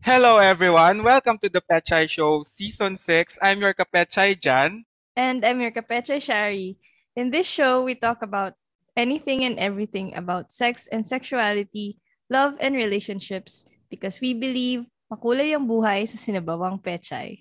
Hello everyone, welcome to the Pechay Show Season 6. I'm your Kapechay Jan. And I'm your Kapecha Shari. In this show, we talk about anything and everything about sex and sexuality, love and relationships, because we believe makulay ang buhay sa sinabawang pechay.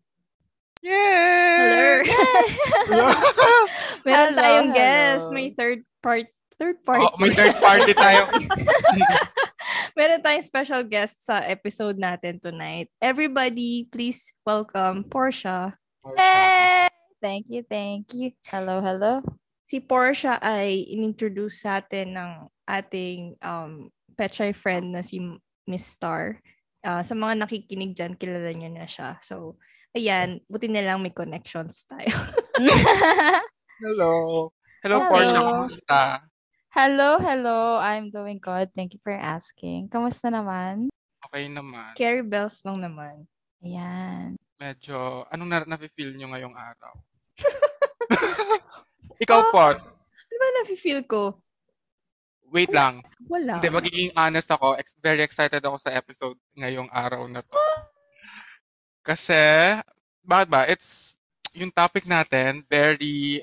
Yay! Hello! Hello! Meron Hello, tayong hello. guest. May third party. May third party tayo. Meron tayong special guest sa episode natin tonight. Everybody, please welcome Portia. Hey! Thank you. Hello. Si Portia ay inintroduce sa atin ng ating Pechay friend na si Miss Star. Sa mga nakikinig dyan, kilala niyo na siya. So, ayan, buti na lang may connections tayo. Hello. Hello, Hello. Portia. Kamusta? Hello. I'm doing good. Thank you for asking. Kamusta naman? Okay naman. Carrie Bells lang naman. Ayan. Medyo, anong na-feel nyo ngayong araw? Ikaw, Pot. Ano ba nafe-feel ko? Wait lang. Wala. Hindi, magiging honest ako. Very excited ako sa episode ngayong araw na to. Kasi, bakit ba? It's, yung topic natin, very,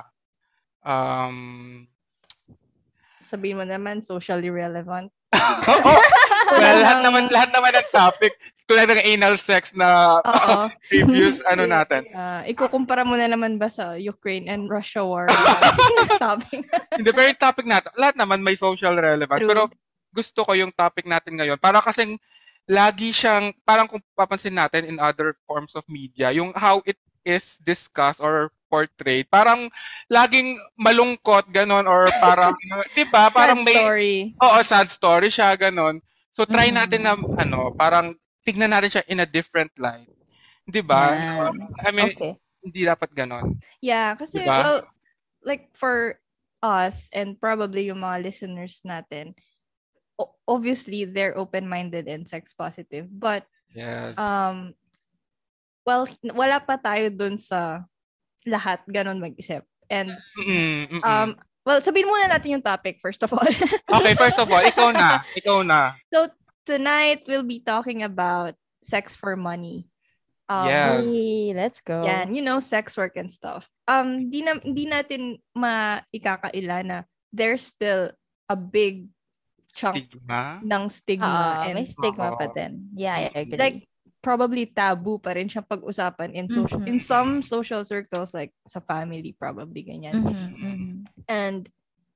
Sabihin mo naman, socially relevant. Oo. Well, lahat naman ng topic. Tulad ng anal sex na Oo. previous natin. Ikukumpara mo na naman ba sa Ukraine and Russia war? Topic. Hindi, pero yung topic natin, lahat naman may social relevance. True. Pero gusto ko yung topic natin ngayon. Para kasing lagi siyang, parang kung papansin natin in other forms of media, yung how it is discussed or portrayed, parang laging malungkot, ganon, or parang, di ba? Parang Sad story. Oo, sad story siya, ganon. So, try natin na, parang, tignan natin siya in a different light. Di ba? Yan. I mean, Okay. hindi dapat ganon. Yeah, kasi, Diba? well, like for us and probably yung mga listeners natin, obviously, they're open-minded and sex-positive. But, Yes. well, wala pa tayo dun sa lahat ganon mag-isip. And, well, sabihin muna natin yung topic, first of all. Okay, first of all, ikaw na. So, tonight, we'll be talking about sex for money. Yes. Hey, let's go. Yan, sex work and stuff. Di natin maikakaila na there's still a big chunk Stigma. ng stigma. May stigma Oo. pa din. Yeah, I agree. Like, probably taboo pa rin siyang pag-usapan in in some social circles, like sa family, probably ganyan. And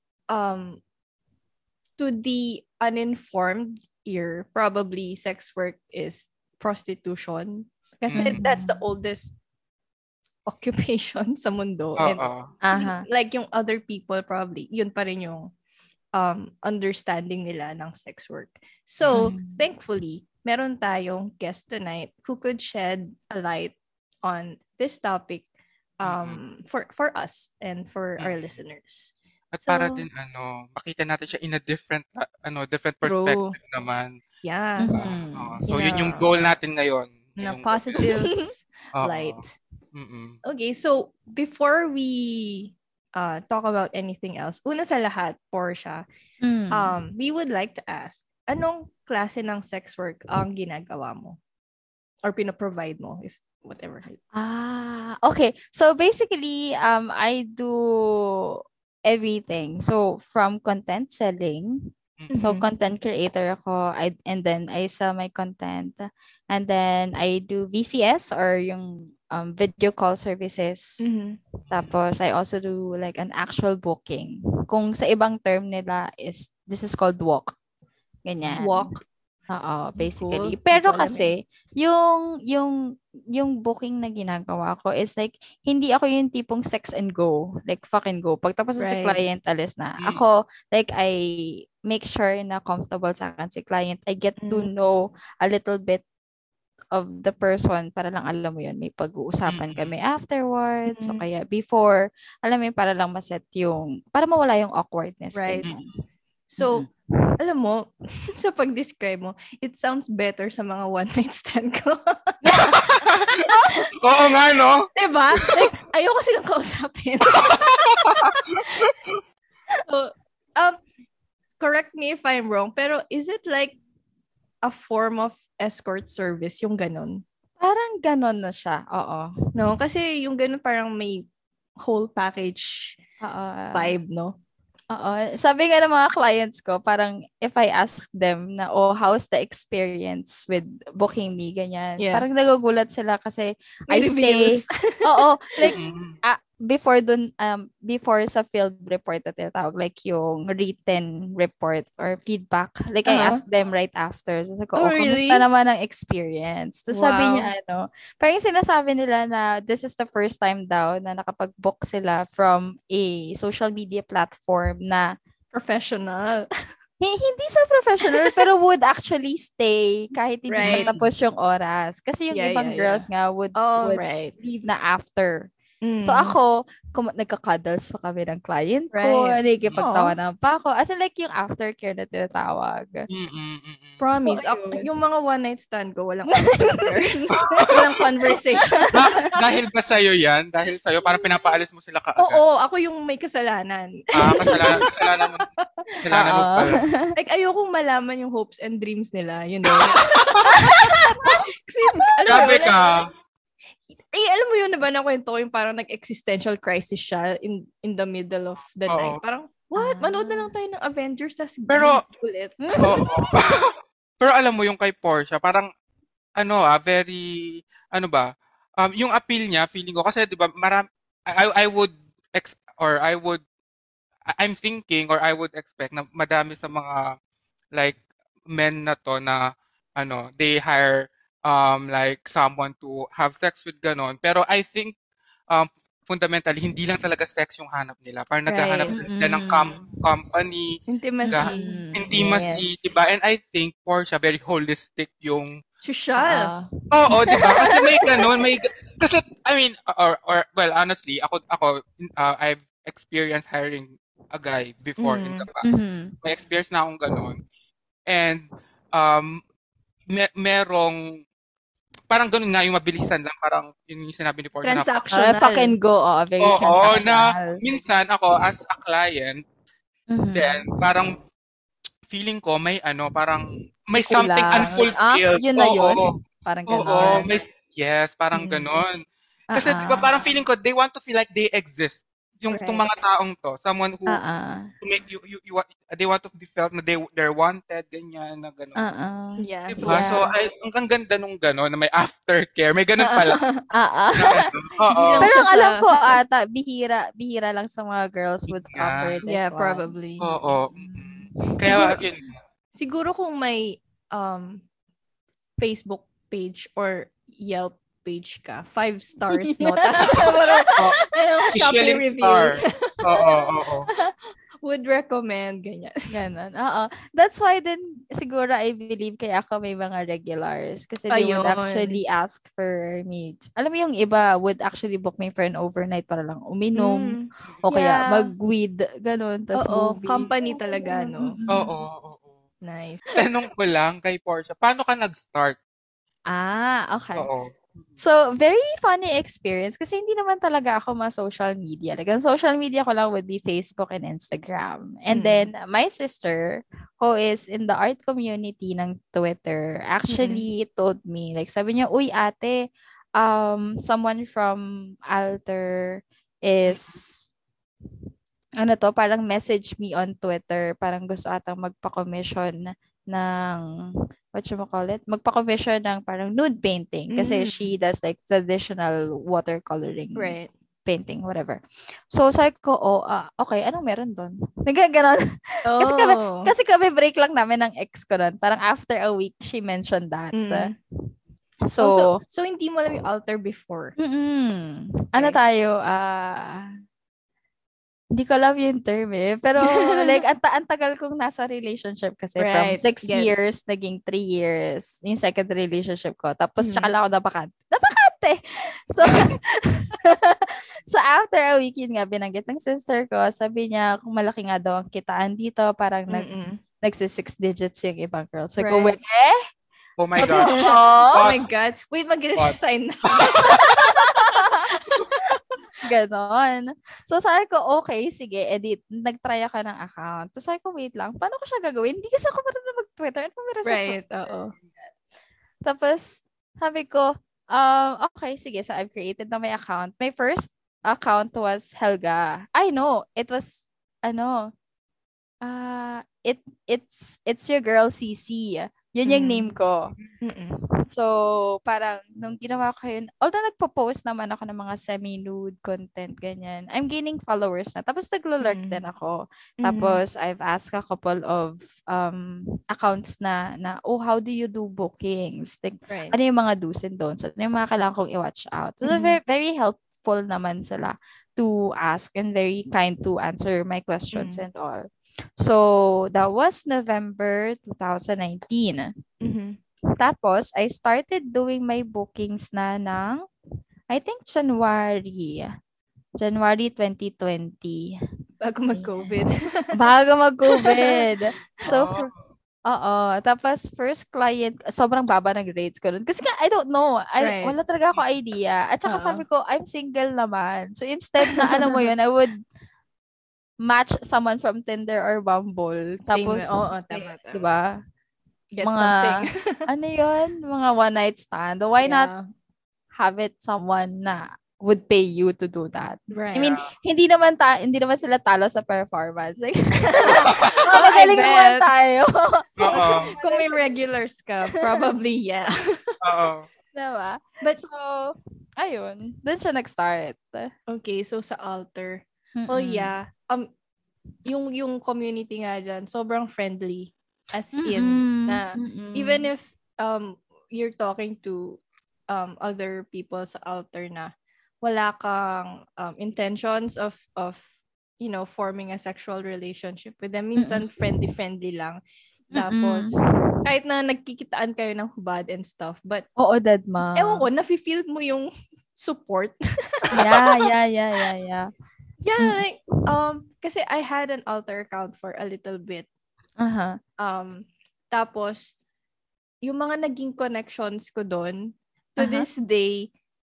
to the uninformed ear, probably sex work is prostitution. Kasi that's the oldest occupation sa mundo. And like yung other people, probably, yun pa rin yung understanding nila ng sex work. So, thankfully, meron tayong guest tonight who could shed a light on this topic for us and for our listeners. At para din makita natin siya in a different perspective naman. Yeah. So yun yung goal natin ngayon. Na positive light. Okay, so before we talk about anything else, una sa lahat, Portia, we would like to ask, anong klase ng sex work ang ginagawa mo? Or pinoprovide mo, if whatever. Okay. So basically, I do everything. So from content selling, so content creator ako, and then I sell my content, and then I do VCS or yung video call services. Tapos I also do like an actual booking. Kung sa ibang term nila this is called walk. Ganyan. Walk. Oo, basically. Cool. Pero kasi yung booking na ginagawa ko is like hindi ako yung tipong sex and go, like fuck and go. Pagtapos na si client, alis na. Ako, like I make sure na comfortable sa akin si client. I get to know a little bit of the person para lang alam mo yun, may pag-uusapan kami afterwards. So kaya before, alam mo yun, para lang maset para mawala yung awkwardness. Right. So, alam mo, sa pag-describe mo, it sounds better sa mga one-night stand ko. Oo nga, no? Diba? Like, ayoko silang kausapin. So, correct me if I'm wrong, pero is it like a form of escort service, yung ganun. Parang ganon na siya. Oo. No? Kasi yung ganun parang may whole package Oo. vibe, no? Oo. Sabi nga ng mga clients ko, parang if I ask them na, how's the experience with booking me, ganyan. Yeah. Parang nagugulat sila kasi May I reviews. stay. Oo. Like, Mm. before sa field report na tinatawag, like yung written report or feedback, like I asked them right after. Sabi ko, Oh, kamusta really? naman ang experience? Tapos sabi Wow. niya, parang yung sinasabi nila na this is the first time daw na nakapag-book sila from a social media platform na Professional. hindi sa professional, pero would actually stay kahit hindi Right. matapos yung oras. Kasi yung Yeah, ibang yeah, girls nga would right. leave na after. Mm. So ako, nagka-cuddles pa kami ng client ko, Right. nakikipagtawanan pa ako. As in like yung aftercare na tinatawag. Promise. So, ayun. Yung mga one night stand ko, walang aftercare. Walang conversation. Dahil ba sa'yo yan? Dahil sa'yo, parang pinapaalis mo sila kaagad? Oo, ako yung may kasalanan. Kasalanan mo pala. Like, ayokong malaman yung hopes and dreams nila. You know? Kasi, Grabe ka. alam mo yun, diba, nakwento ko yung parang nag-existential crisis siya in the middle of the night. Parang, what? Manood na lang tayo ng Avengers, tas Pero, ulit. Pero alam mo, yung kay Portia, parang, very, yung appeal niya, feeling ko, kasi, di ba, I'm thinking, or I would expect na madami sa mga, like, men na to na, they hire, like someone to have sex with ganon. Pero I think fundamentally hindi lang talaga sex yung hanap nila. Parang naghahanap sila ng company, intimacy, yes. diba? And I think Portia very holistic yung social. Oo, diba? Kasi may ganon, kasi I mean well, honestly, ako I've experienced hiring a guy before in the past. May experience na akong ganon. And merong parang ganun nga yung mabilisan lang, parang yung sinabi ni Portia. Transactional. Fuck and go, very transactional. Na minsan ako as a client, then parang feeling ko may parang may something unfulfilled. Yun na yun? Parang ganun. Yes, parang ganun. Kasi diba parang feeling ko they want to feel like they exist. Yung itong mga taong to, someone who to make you they want to be felt na they're wanted, ganyan, na gano'n. Yes. Diba? Yeah. So, ang ganda nung gano'n, na may aftercare. May gano'n pala. Pero alam ko ata, bihira lang sa mga girls would offer this yeah, one. Probably. Oo. Kaya, yun. Siguro kung may Facebook page or Yelp page ka, 5 stars, no? Shopee reviews. Oo. Would recommend, ganyan. Ganon. Oo. That's why then, siguro I believe kaya ako may mga regulars. Kasi they would actually ask for me. Alam mo yung iba would actually book me for an overnight para lang uminom. O kaya mag-weed. Ganon. Tas movie. Company talaga, no? Oo. Nice. Tanong ko lang kay Portia, paano ka nag-start? Okay. Oo. So, very funny experience kasi hindi naman talaga ako ma-social media. Like, ang social media ko lang would be Facebook and Instagram. And then, my sister, who is in the art community ng Twitter, actually told me, like, sabi niya, uy, ate, someone from Alter is, parang message me on Twitter, parang gusto atang magpa-commission ng magpa-commission ng parang nude painting kasi she does like traditional watercoloring painting, whatever. So, sabi ko, okay, anong meron doon? Nagaganon. Kasi kami break lang namin ng ex ko nun. Parang after a week, she mentioned that. So hindi mo alam yung Alter before? Ano tayo? Hindi ko alam yung term Pero like, ang tagal kong nasa relationship kasi from 6 years, naging 3 years. Yung second relationship ko. Tapos, tsaka lang ako napakante! So, after a week, yun nga, binanggit ng sister ko. Sabi niya, kung malaki nga daw ang kitaan dito, parang nagsi-6 digits yung ibang girls. So, ko, oh my God. Oh my God. Wait, mag-resign na. Ganon. So, sabi ko, okay, sige, edit. Nag-try ako ng account. Tapos sabi ko, wait lang, paano ko siya gagawin? Hindi kasi ako marunong Twitter. Ano meron sa Right, Twitter? oo. Tapos, sabi ko, okay, sige. So, I've created na my account. My first account was Helga. I know. It was, it's your girl, CC. Yun yung name ko. Mm-mm. So, parang, nung ginawa ko yun, although nagpo-post naman ako ng mga semi-nude content, ganyan, I'm gaining followers na. Tapos, naglo-lurk din ako. Tapos, I've asked a couple of accounts na, oh, how do you do bookings? Like, Right. ano yung mga do's and don'ts? Ano yung mga kailangan kong i-watch out? So, very, very helpful naman sila to ask and very kind to answer my questions and all. So, that was November 2019. Tapos, I started doing my bookings na ng, I think, January 2020. Bago mag-COVID. Bago mag-COVID. So, tapos, first client, sobrang baba ng grades ko nun. Kasi I don't know. Right. Wala talaga ako idea. At saka sabi ko, I'm single naman. So, instead na, mo yun, I would match someone from Tinder or Bumble. Tapos, tama. diba? Get mga, something. ano yun? Mga one night stand. Why not have it someone na would pay you to do that? Right. I mean, hindi naman sila talo sa performance. Like, magaling naman tayo. Kung may regulars ka, probably yeah. Diba? But, so, ayun. Doon siya nag-start. Okay, so sa altar. Well, yeah. Yung community nga dyan, sobrang friendly. As in, na even if you're talking to other people sa altar na wala kang intentions of forming a sexual relationship with them, minsan friendly lang. Tapos, kahit na nagkikitaan kayo ng hubad and stuff, but oo, dadma. Ewan ko, nafe-feel mo yung support. Yeah. Yeah, like, kasi I had an altar account for a little bit. Tapos, yung mga naging connections ko doon, to this day,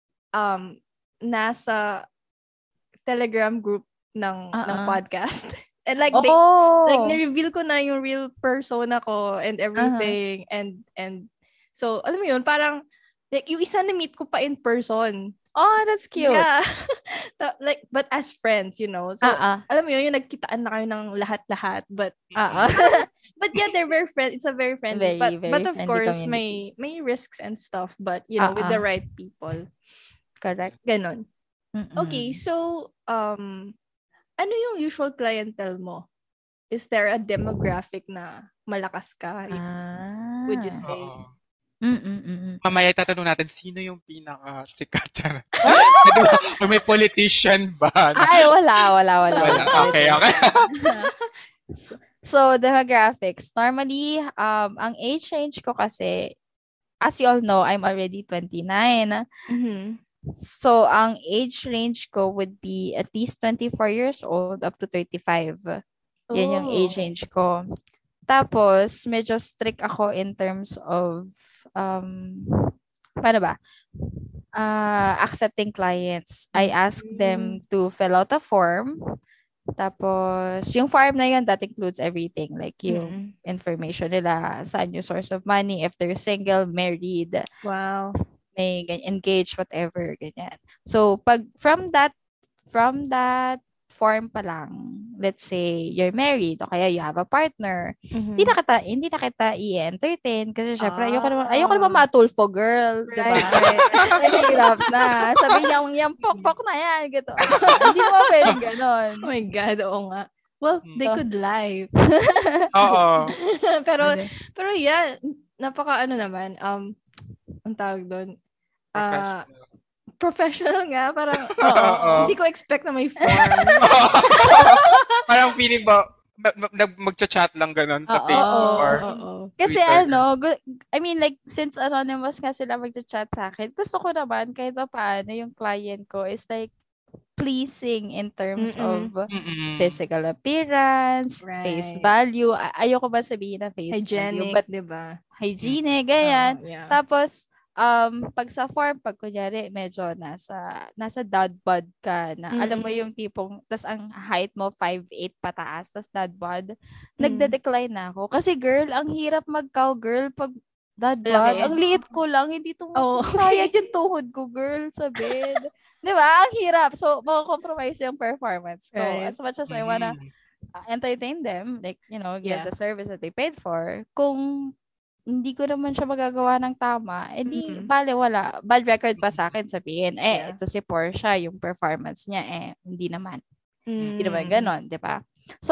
nasa Telegram group ng podcast. And like, ni-reveal ko na yung real persona ko and everything. And so, alam mo yun, parang, like, yung isa na-meet ko pa in person. Oh, that's cute. Yeah. Like, but as friends, you know. So, alam mo yun, yung nagkitaan na kayo ng lahat-lahat. But, but yeah, they're very friendly. It's a very friendly. But of course, community. may risks and stuff. But, you know, with the right people. Correct. Ganon. Okay, so, ano yung usual clientele mo? Is there a demographic na malakas ka? Would you say? Mamaya tatanong natin, sino yung pinaka-sikat? Or may politician ba? Ay, wala. Okay. So, demographics. Normally, ang age range ko kasi, as you all know, I'm already 29. So, ang age range ko would be at least 24 years old up to 35. Yan yung age range ko. Tapos, medyo strict ako in terms of paano ba? Accepting clients. I ask them to fill out a form. Tapos, yung form na yun, that includes everything. Like yung information nila, saan yung source of money, if they're single, married, may engaged, whatever, ganyan. So, from that form pa lang, let's say you're married o kaya you have a partner, hindi na kita i-entertain kasi syempre ayoko naman matulfo, girl, right, diba? Nahihirap na. Sabi niya, yung pok-pok na yan, gito. Hindi mo pwedeng ganon. Oh my God, oo nga. Well, they could lie. Oo. pero yeah, napaka naman, ang tawag doon, professional nga, parang hindi ko expect na may form. Parang feeling ba magcha-chat lang ganun sa Facebook or kasi Twitter. I mean like since anonymous nga sila magcha-chat sa akin, gusto ko naman kahit paano yung client ko is like pleasing in terms of physical appearance, face value. Ayoko ba sabihin na face hygienic, value, but diba? hygienic, ganyan. Yeah. Tapos pag sa form, pag kunyari, medyo nasa dad bod ka na, alam mo yung tipong, tas ang height mo, 5'8" pataas, tas dad bod, nagde-decline na ako. Kasi girl, ang hirap mag-cowgirl pag dad bod. Laki. Ang liit ko lang, hindi Oh, sayang yung tuhod ko, girl, sa bed. Di ba? Ang hirap. So, makakompromise yung performance ko. Right. As much as I wanna entertain them, like, get the service that they paid for, kung hindi ko naman siya magagawa ng tama, edi bale wala. Bad record pa sa akin sabihin, ito si Portia, yung performance niya, hindi naman. Hindi naman ganon, di ba? So,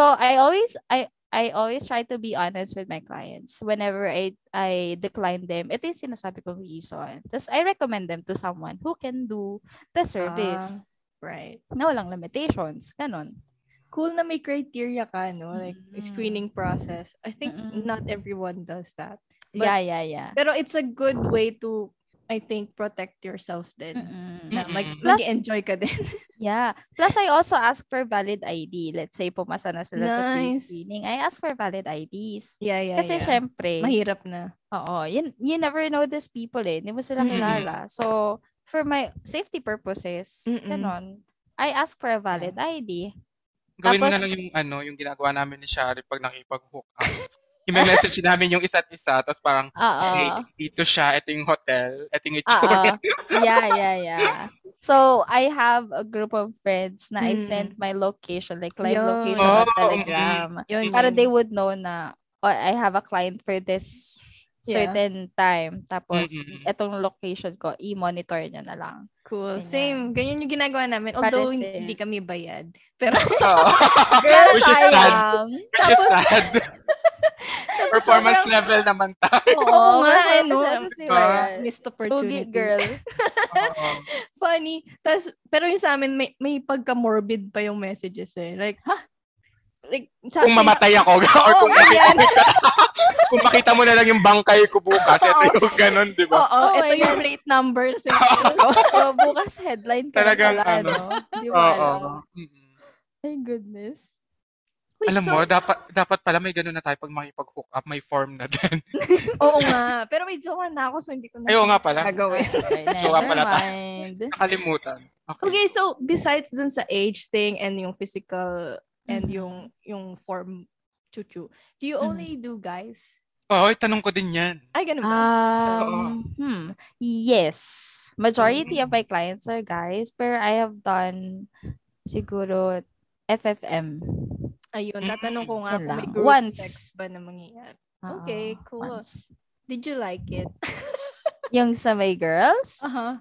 I always try to be honest with my clients. Whenever I decline them, ito yung sinasabi kong reason. Tapos, I recommend them to someone who can do the service. Right. Na walang limitations. Ganon. Cool na may criteria ka, no? Like, screening process. I think not everyone does that. But, yeah. Pero it's a good way to, I think, protect yourself din. Na mag-enjoy ka din. Yeah. Plus, I also ask for valid ID. Let's say, pumasa na sila sa pre-screening. I ask for valid IDs. Yeah. Kasi syempre, mahirap na. Oo. You never know these people Hindi mo sila kilala. So, for my safety purposes, ganon, I ask for a valid ID. Gawin mo na lang yung ginagawa namin ni Shari pag nakipag-hook up. I-message namin yung isa't isa, tapos parang, hey, ito siya, ito yung hotel, ito yung itsura. Yeah. So, I have a group of friends na I sent my location, like live location on Telegram. Para they would know na, I have a client for this certain time. Tapos, itong location ko, i-monitor nyo na lang. Cool. Same. Ganyan yung ginagawa namin. Although, hindi kami bayad. Pero, girl, which is sad. Which is sad. Performance level naman tayo. Oo nga, missed opportunity. Lugi, girl. Funny. Pero yung sa amin, may pagka-morbid pa yung messages Like, kung mamatay ako, or kung makita mo na lang yung bangkay ko bukas, ito yung ganun, di ba? Ito yung plate number. Bukas headline ka talagang, pala, Di ba alam? My goodness. Alam mo, dapat pala may gano'n na tayo pag makipag-hook up, may form na din. Oo nga. Pero may jowa na ako, so hindi ko na nga pala. gagawin. Jowa pala tayo. Nakalimutan. Okay, so besides dun sa age thing and yung physical and yung form chuchu, do you only do guys? Oo, tanong ko din yan. Ay, ganun ba? Yes. Majority of my clients are guys, pero I have done siguro FFM. Ayun, tatanong ko nga kung may group sex ba na mangyayari. Okay, cool. Once. Did you like it? Yung sa may girls?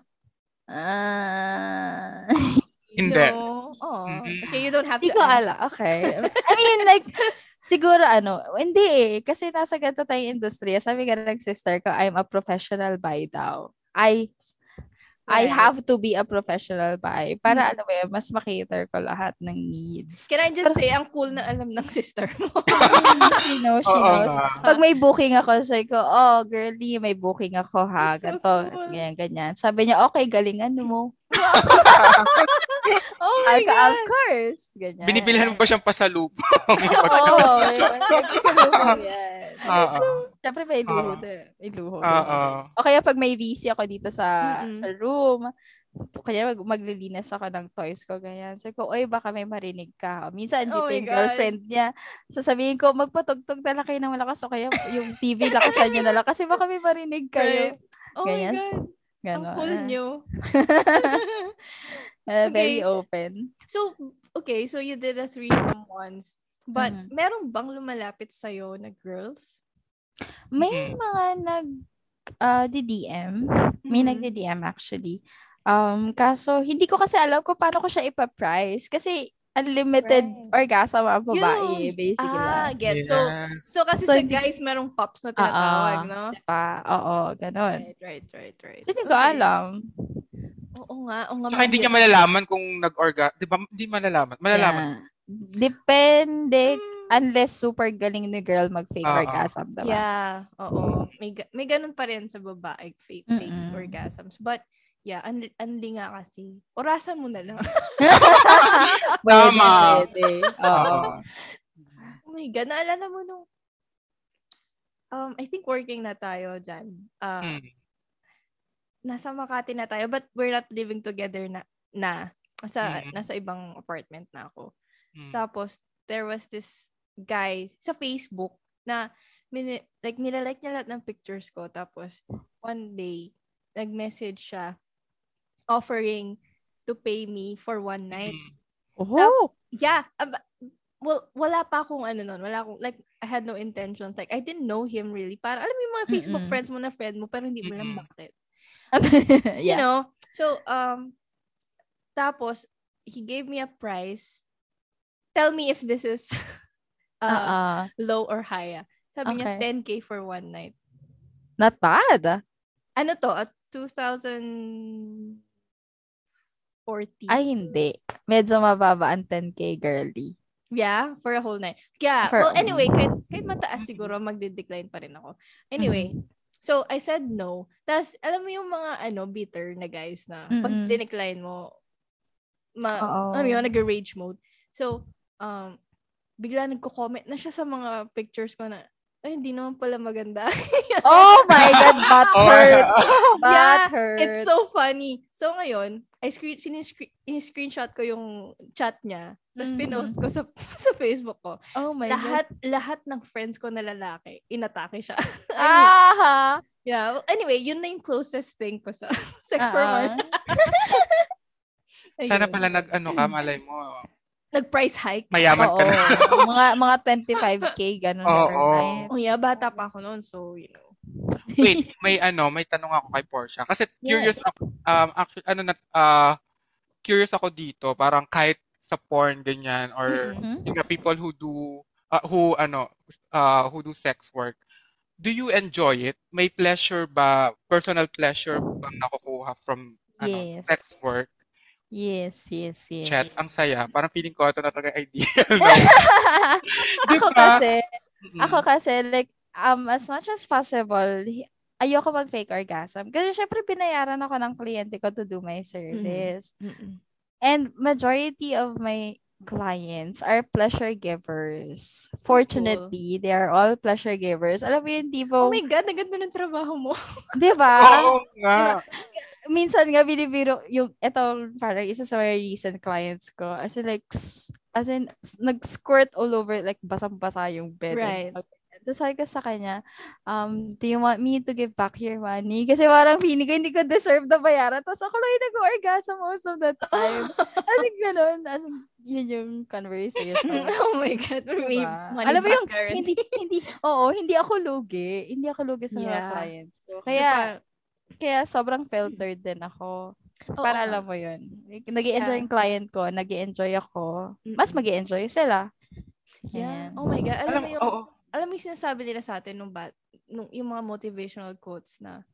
Hindi. No. Okay, you don't have to answer. Ala. Okay. I mean, like, siguro hindi kasi nasa ganito tayong industriya. Sabi ka ng sister ko, I'm a professional bi daw. I have to be a professional bi para alam mo yun, mas makater ko lahat ng needs. Can I just say, ang cool na alam ng sister mo. She knows. Pag may booking ako, sabi ko, girlie, may booking ako ha. So ganito, cool. ganyan. Sabi niya, okay, galingan mo. Of course. Ganyan. Binibilihan mo ba siyang pasalubong? Oo. Pasalubong yan. Siyempre may luho May luho. O kaya pag may VC ako dito sa room, kaya maglilinis ako ng toys ko, ganyan. Sabi ko, baka may marinig ka. Minsan, dito yung girlfriend niya. Sasabihin ko, magpatugtog na lang kayo ng malakas o kaya yung TV lakasan niyo na lang kasi baka may marinig kayo. Oh ganyan. my God. Ang cool niyo. Very open. So, okay, so you did a threesome once. But, meron bang lumalapit sa'yo na girls? May mga nag-DM. May nag-DM actually. Kaso, hindi ko kasi alam kung paano ko siya ipa-price. Kasi, unlimited orgasm ang babae, basically. Get. So kasi sa guys, merong pops na tinatawag, no? Diba? Oo, ganun. Right. So, hindi ko alam. Oo nga. Baka hindi niya malalaman kung di ba? Hindi malalaman. Malalaman. Depende. Unless super galing ni girl mag-fake orgasm, diba? Yeah. Oo. May ganun pa rin sa babae, fake orgasms. But, yeah, anli nga kasi. Orasan mo na lang. Tama. Oo. Oh my God, naalala mo nung I think working na tayo dyan. nasa Makati na tayo, but we're not living together na. Nasa ibang apartment na ako. Tapos, there was this guy sa Facebook na nilalike niya lahat ng pictures ko. Tapos, one day, nag-message siya offering to pay me for one night. Oh! Yeah. Well, wala pa akong nun. Wala akong, like, I had no intentions. Like, I didn't know him really. Parang, alam mo yung mga Facebook friends mo na friend mo, pero hindi mo alam bakit. You know? So, tapos, he gave me a price. Tell me if this is low or high. Sabi niya, 10K for one night. Not bad. Ano to? 2040? Ay, hindi. Medyo mababa ang 10K, girly. Yeah, for a whole night. Yeah, well, anyway, kahit mataas siguro, magde-decline pa rin ako. Anyway, so I said no. Tapos, alam mo yung mga, bitter na guys na pag dinecline mo, alam mo yun, nag-rage mode. So, bigla nagko-comment na siya sa mga pictures ko na, ay, hindi naman pala maganda. Oh my God, butt hurt. Butt hurt. It's so funny. So ngayon, screenshot ko yung chat niya. Tapos pinost ko sa Facebook ko. Oh my God. Lahat ng friends ko na lalaki, inatake siya. Yeah. Well, anyway, yun na yung closest thing ko sa sex for month. Sana pala malay mo. Nag-price hike. Mayaman ka na. mga 25K, ganun. Oh yeah, bata pa ako noon, so, you know. Wait, may tanong ako kay Portia. Kasi curious ako, actually, curious ako dito, parang kahit sa porn, ganyan, or yung people who do, who do sex work, do you enjoy it? May pleasure ba, personal pleasure bang nakukuha from sex work? Yes. Chat, ang saya. Parang feeling ko ito na talaga idea. Ako kasi, like, as much as possible, ayoko mag-fake orgasm. Kasi syempre, binayaran ako ng kliyente ko to do my service. And majority of my clients are pleasure givers. Fortunately, they are all pleasure givers. Alam mo yung tipo... Oh my God, naganda ng trabaho mo. Diba? Oo nga. Minsan nga binibiro yung ito parang isa sa mga recent clients ko as in nag-squirt all over, like basang-basa yung bed. Right. Tapos sabi ko sa kanya, do you want me to give back your money? Kasi parang feeling ko hindi ko deserve na bayaran. Tapos ako lang yung nag-orgasm most of the time. As in, gano'n. As in, yun yung conversation. Oh my God. Diba? Alam mo yung, hindi ako lugi. Hindi ako lugi sa mga clients ko. Kaya sobrang filtered din ako. Para alam mo yun. Nag-i-enjoy yung client ko, nag-i-enjoy ako. Mas mag-i-enjoy sila. Yeah. Oh my God. Alam mo yung sinasabi nila sa atin nung yung mga motivational quotes na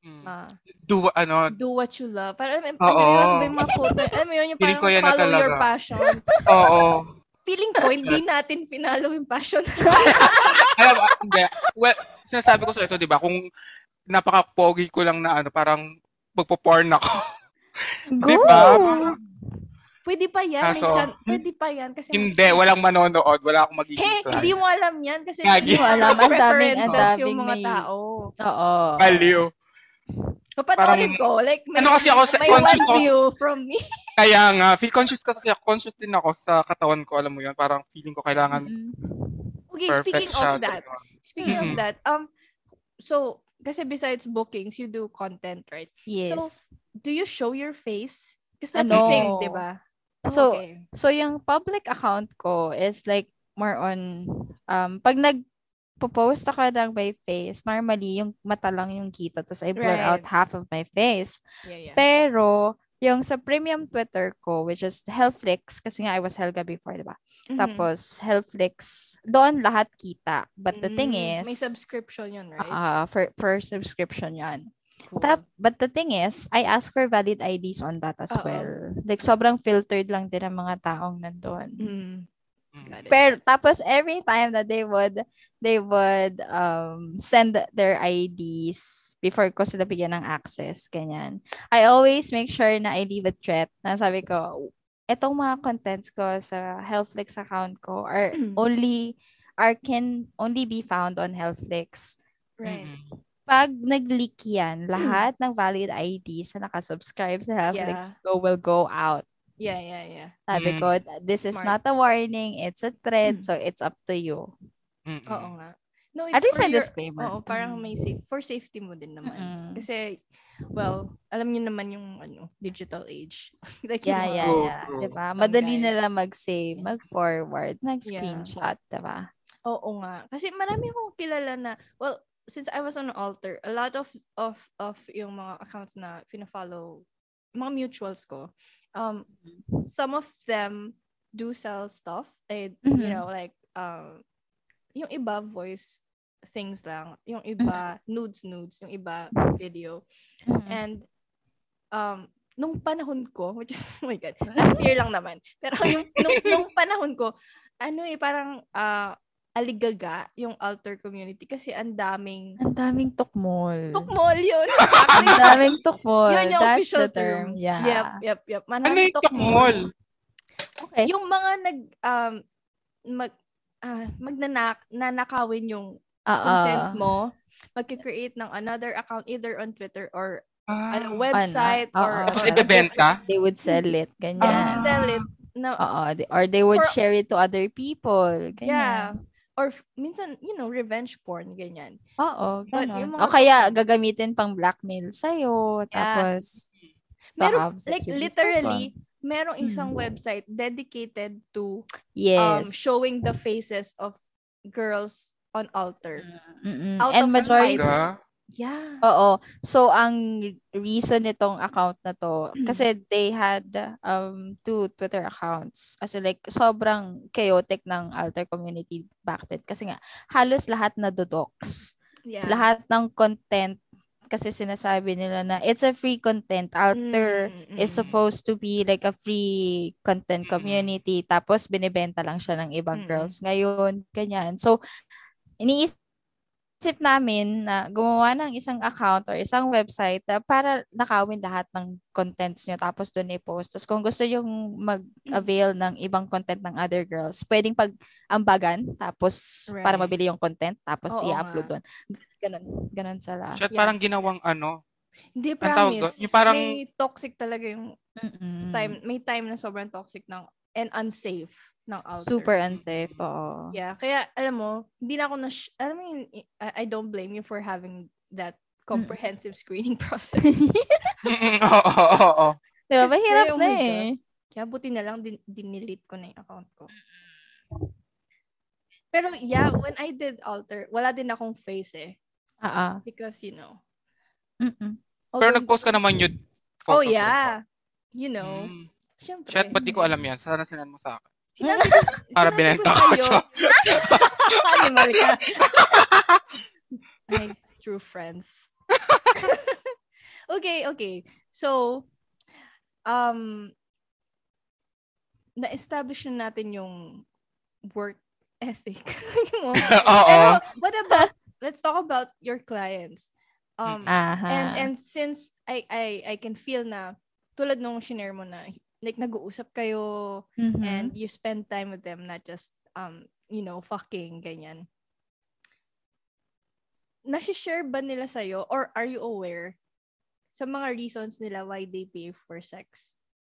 do what you love. Parang yung mga quote, alam mo yun, yung parang follow your passion. Oo. Feeling ko, hindi natin finalo yung passion. Alam, hindi. Well, sinasabi ko sa ito, di ba, kung napaka-pogi ko lang na parang magpo-porn ako. Di ba? Pwede pa yan. Pwede pa yan. Kasi hindi, walang manonood. Wala akong magiging client. Hindi mo alam yan. Kasi hindi mo alam. Ang daming yung mga tao. Oo. Baliw. Panoorin ko. Like, may one view from me. Kaya nga, feel conscious din ako sa katawan ko. Alam mo yun, parang feeling ko kailangan okay, perfect speaking of that, so, kasi besides bookings, you do content, right? Yes. So, do you show your face? Because that's the thing, di ba? So yung public account ko is like more on, pag nagpo-post ako ng my face, normally yung mata lang yung kita, tapos I blur out half of my face. Yeah. Pero, yung sa premium Twitter ko, which is Hellflix, kasi nga I was Helga before, diba? Tapos, Hellflix, doon lahat kita. But the thing is... May subscription yun, right? Per subscription yan. Cool. But the thing is, I ask for valid IDs on that as well. Like, sobrang filtered lang din ang mga taong nandun. Pero, tapos, every time that they would send their IDs before ko sila bigyan ng access, ganyan. I always make sure na I leave a threat na sabi ko, etong mga contents ko sa Hellflix account ko can only be found on Hellflix. Right. pag nag-leak yan, lahat ng valid IDs na nakasubscribe sa Netflix will go out. Yeah. Sabi ko, this is Smart. not a warning, it's a threat, so it's up to you. Oo nga. No, At it's least for may your, disclaimer. parang may for safety mo din naman. Kasi, well, alam niyo naman yung digital age. Like, yeah. Diba? Madali guys. na lang mag-save, mag-forward, mag-screenshot, diba? Oo nga. Kasi marami akong kilala na, well, since I was on Alter, a lot of yung mga accounts na pina-follow, mga mutuals ko, some of them do sell stuff. And, you know, like, yung iba voice things lang, yung iba nudes, yung iba video. And nung panahon ko, which is, oh my God, last year lang naman. Pero nung panahon ko, parang aligaga yung alter community kasi ang daming tukmol. Tukmol yun. Ang daming tukmol. Yun yung That's official the term. Yeah. Yep. Ano yung tukmol? Okay. Yung mga nanakawin yung content mo, magki-create ng another account either on Twitter or website or ibebenta. They would sell it. Ganyan. Sell it. No. Or they would share it to other people. Ganyan. Yeah. Or minsan, revenge porn, ganyan. Oo, ganun. O kaya gagamitin pang blackmail sa'yo. Tapos, meron, like literally, merong isang website dedicated to showing the faces of girls on altar. Out and of majority, yeah. Oo. So, ang reason nitong account na to, kasi they had 2 Twitter accounts. Kasi like, sobrang chaotic ng alter community back then. Kasi nga, halos lahat na dodox. Yeah. Lahat ng content, kasi sinasabi nila na it's a free content. Alter is supposed to be like a free content community. Tapos, binibenta lang siya ng ibang girls. Ngayon, ganyan. So, iniisip namin na gumawa ng isang account or isang website para nakawin lahat ng contents nyo tapos doon i-post. Tapos kung gusto yung mag-avail ng ibang content ng other girls, pwedeng pag-ambagan tapos para mabili yung content tapos i-upload doon. Ganun sila. Shit, parang ginawang Hindi, promise. Yung parang may toxic talaga yung time. May time na sobrang toxic and unsafe. Super unsafe, oo. Yeah, kaya alam mo, hindi na ako I don't blame you for having that comprehensive screening process. Oo. Diba, mahirap na eh. Kaya buti na lang dinelete ko na yung account ko. Pero yeah, when I did alter, wala din akong face eh. Because, Pero nag-post ka naman yun. Oh yeah. Syempre. Shit, ba't di ko alam yan? Sana sinan mo sa akin. Para binenta ko siya. Animal ka. My true friends. Okay. So, na-establish na natin yung work ethic. Pero, what about, let's talk about your clients. And since I can feel na, tulad nung shinare mo na, like nag-uusap kayo and you spend time with them, not just fucking ganyan. Nasi-share ba nila sa'yo or are you aware sa mga reasons nila why they pay for sex?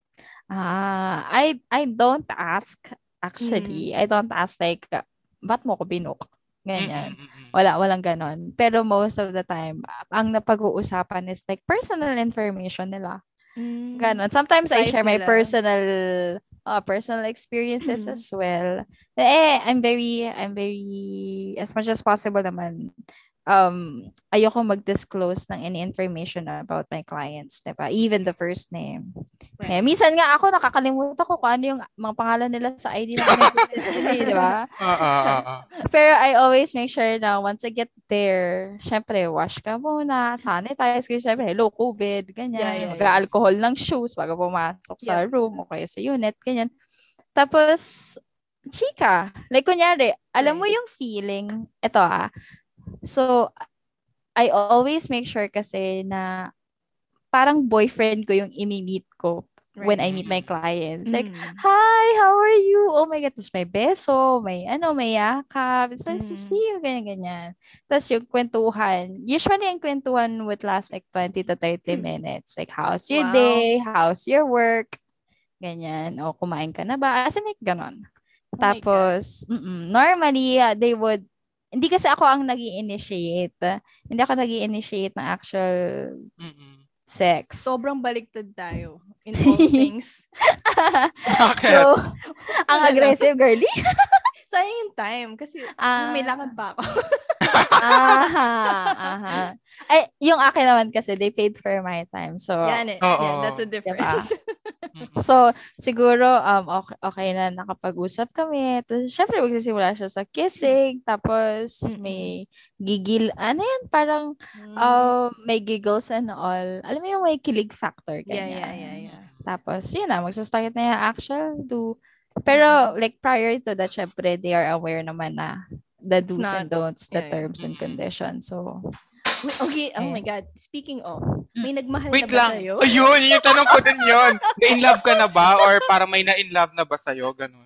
I don't ask actually. I don't ask like ba't mo ko binook? Ganyan. Walang ganon. Pero most of the time, ang napag-uusapan is like personal information nila. Ganon. Sometimes I share my personal experiences as well. I'm very as much as possible naman. Ayoko mag-disclose ng any information about my clients, diba? Even the first name. Right. Minsan nga ako nakakalimutan ko kung ano yung mga pangalan nila sa ID na diba? Pero I always make sure na once I get there, syempre, wash ka muna, sanitize ka, syempre, hello, COVID, ganyan. Mag-alcohol ng shoes bago pumasok sa room o kaya sa unit, ganyan. Tapos, chika. Like, kunyari, alam mo yung feeling, ito so, I always make sure kasi na parang boyfriend ko yung imi-meet ko when Right. I meet my clients. Like, Mm. hi, how are you? Oh my God, tapos may beso, may yakap. It's nice to see you, ganyan. Tapos yung kwentuhan. Usually, ang kwentuhan would last like 20 to 30 minutes. Like, how's your Wow. day? How's your work? Ganyan. O, kumain ka na ba? As in, like, ganon. Oh my God. Tapos, normally, they would, hindi kasi ako ang nag-i-initiate. Hindi ako nag-i-initiate ng actual Mm-mm. sex. Sobrang baligtad tayo in all things. Bakit? So, ang Wala lang. aggressive, girly. Sayang yung time kasi may lakad pa ako. Aha. Ay, yung akin naman kasi, they paid for my time. So, Yan eh. Oo. Yeah, that's the difference. Mm-mm. so siguro, okay na nakapag-usap kami. Tapos, syempre, magsisimula siya sa kissing. Tapos, may gigil. Ano yan? Parang, may giggles and all. Alam mo yung may kilig factor, ganyan. Yeah. Tapos, yun na, magsastart na yung actual do. Pero, like, prior to that, syempre, they are aware naman na the It's do's and not- don'ts, the yeah. terms and conditions. So, Wait, okay, oh Eh. my God. Speaking of, may nagmahal Wait na ba lang. sa'yo? Ayun, yung tanong ko din yun. Na-in-love ka na ba? Or parang may na-in-love na ba sa'yo? Ganun.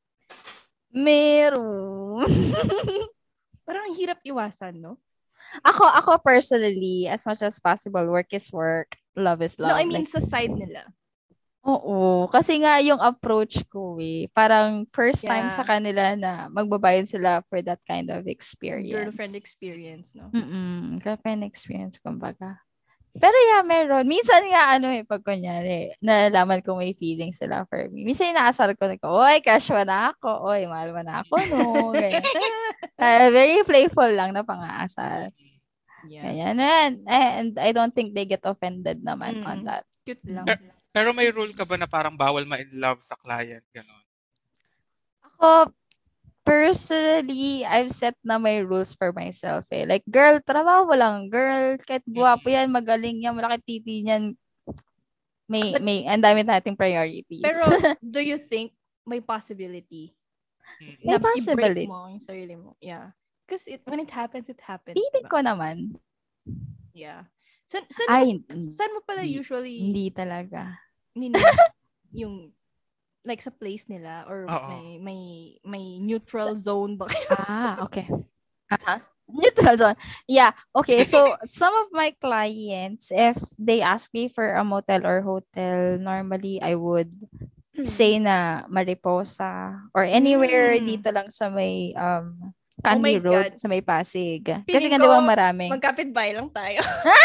meron. Parang ang hirap iwasan, no? Ako personally, as much as possible, work is work, love is love. No, I mean Like, sa side nila. oo. Kasi nga yung approach ko parang first time Yeah. sa kanila na magbabayad sila for that kind of experience. Girlfriend experience, no? Girlfriend experience, kumbaga. Pero yeah, meron. Minsan nga, pag kunyari, nalalaman ko may feelings sila for me. Minsan inaasar ko, oy, crush mo na ako. Oy, mahal mo na ako, no? Ganyan. Very playful lang na pang-aasar. Yeah. Ganyan. And I don't think they get offended naman on that. Cute lang. Pero may rule ka ba na parang bawal ma-in-love sa client? Ganun. Ako, personally, I've set na my rules for myself eh. Like, girl, trabaho lang. Girl, kahit guwapo yan, magaling yan, malaki titi niyan. Ang dami nating priorities. Pero, do you think may possibility? May na possibility. i-break mo yung sarili mo? Yeah. Because when it happens, it happens. Feeling diba? ko naman. Yeah. Ay, Saan mo pala usually Hindi talaga. yung like sa place nila or Oo. may neutral zone ba? Okay. Neutral zone. Yeah. Okay. So, some of my clients, if they ask me for a motel or hotel, normally I would say na Mariposa or anywhere dito lang sa may Candy my Road, God. sa may Pasig. Kasi Feeling nga ko, diba marami. Magkapit-bahay lang tayo.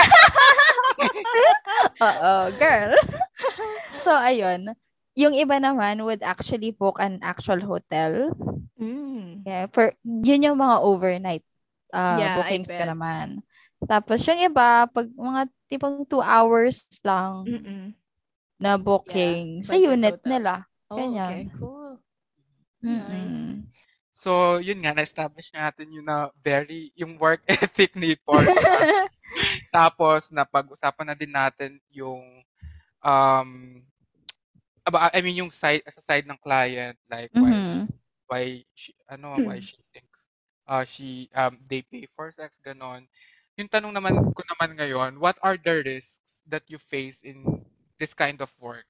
Oo, girl. So, ayun. Yung iba naman would actually book an actual hotel. Yeah, yun yung mga overnight Yeah, bookings I ko bet. naman. Tapos yung iba, pag mga tipong 2 hours lang na booking sa budget unit hotel. nila. Oh, Ganyan. okay, cool. Mm-mm. So, yun nga, na-establish natin yung yung work ethic ni Paul. Tapos, napag-usapan na din natin yung, yung side, sa side ng client, like, why she thinks, they pay for sex, ganon. Yung tanong naman ko naman ngayon, what are the risks that you face in this kind of work?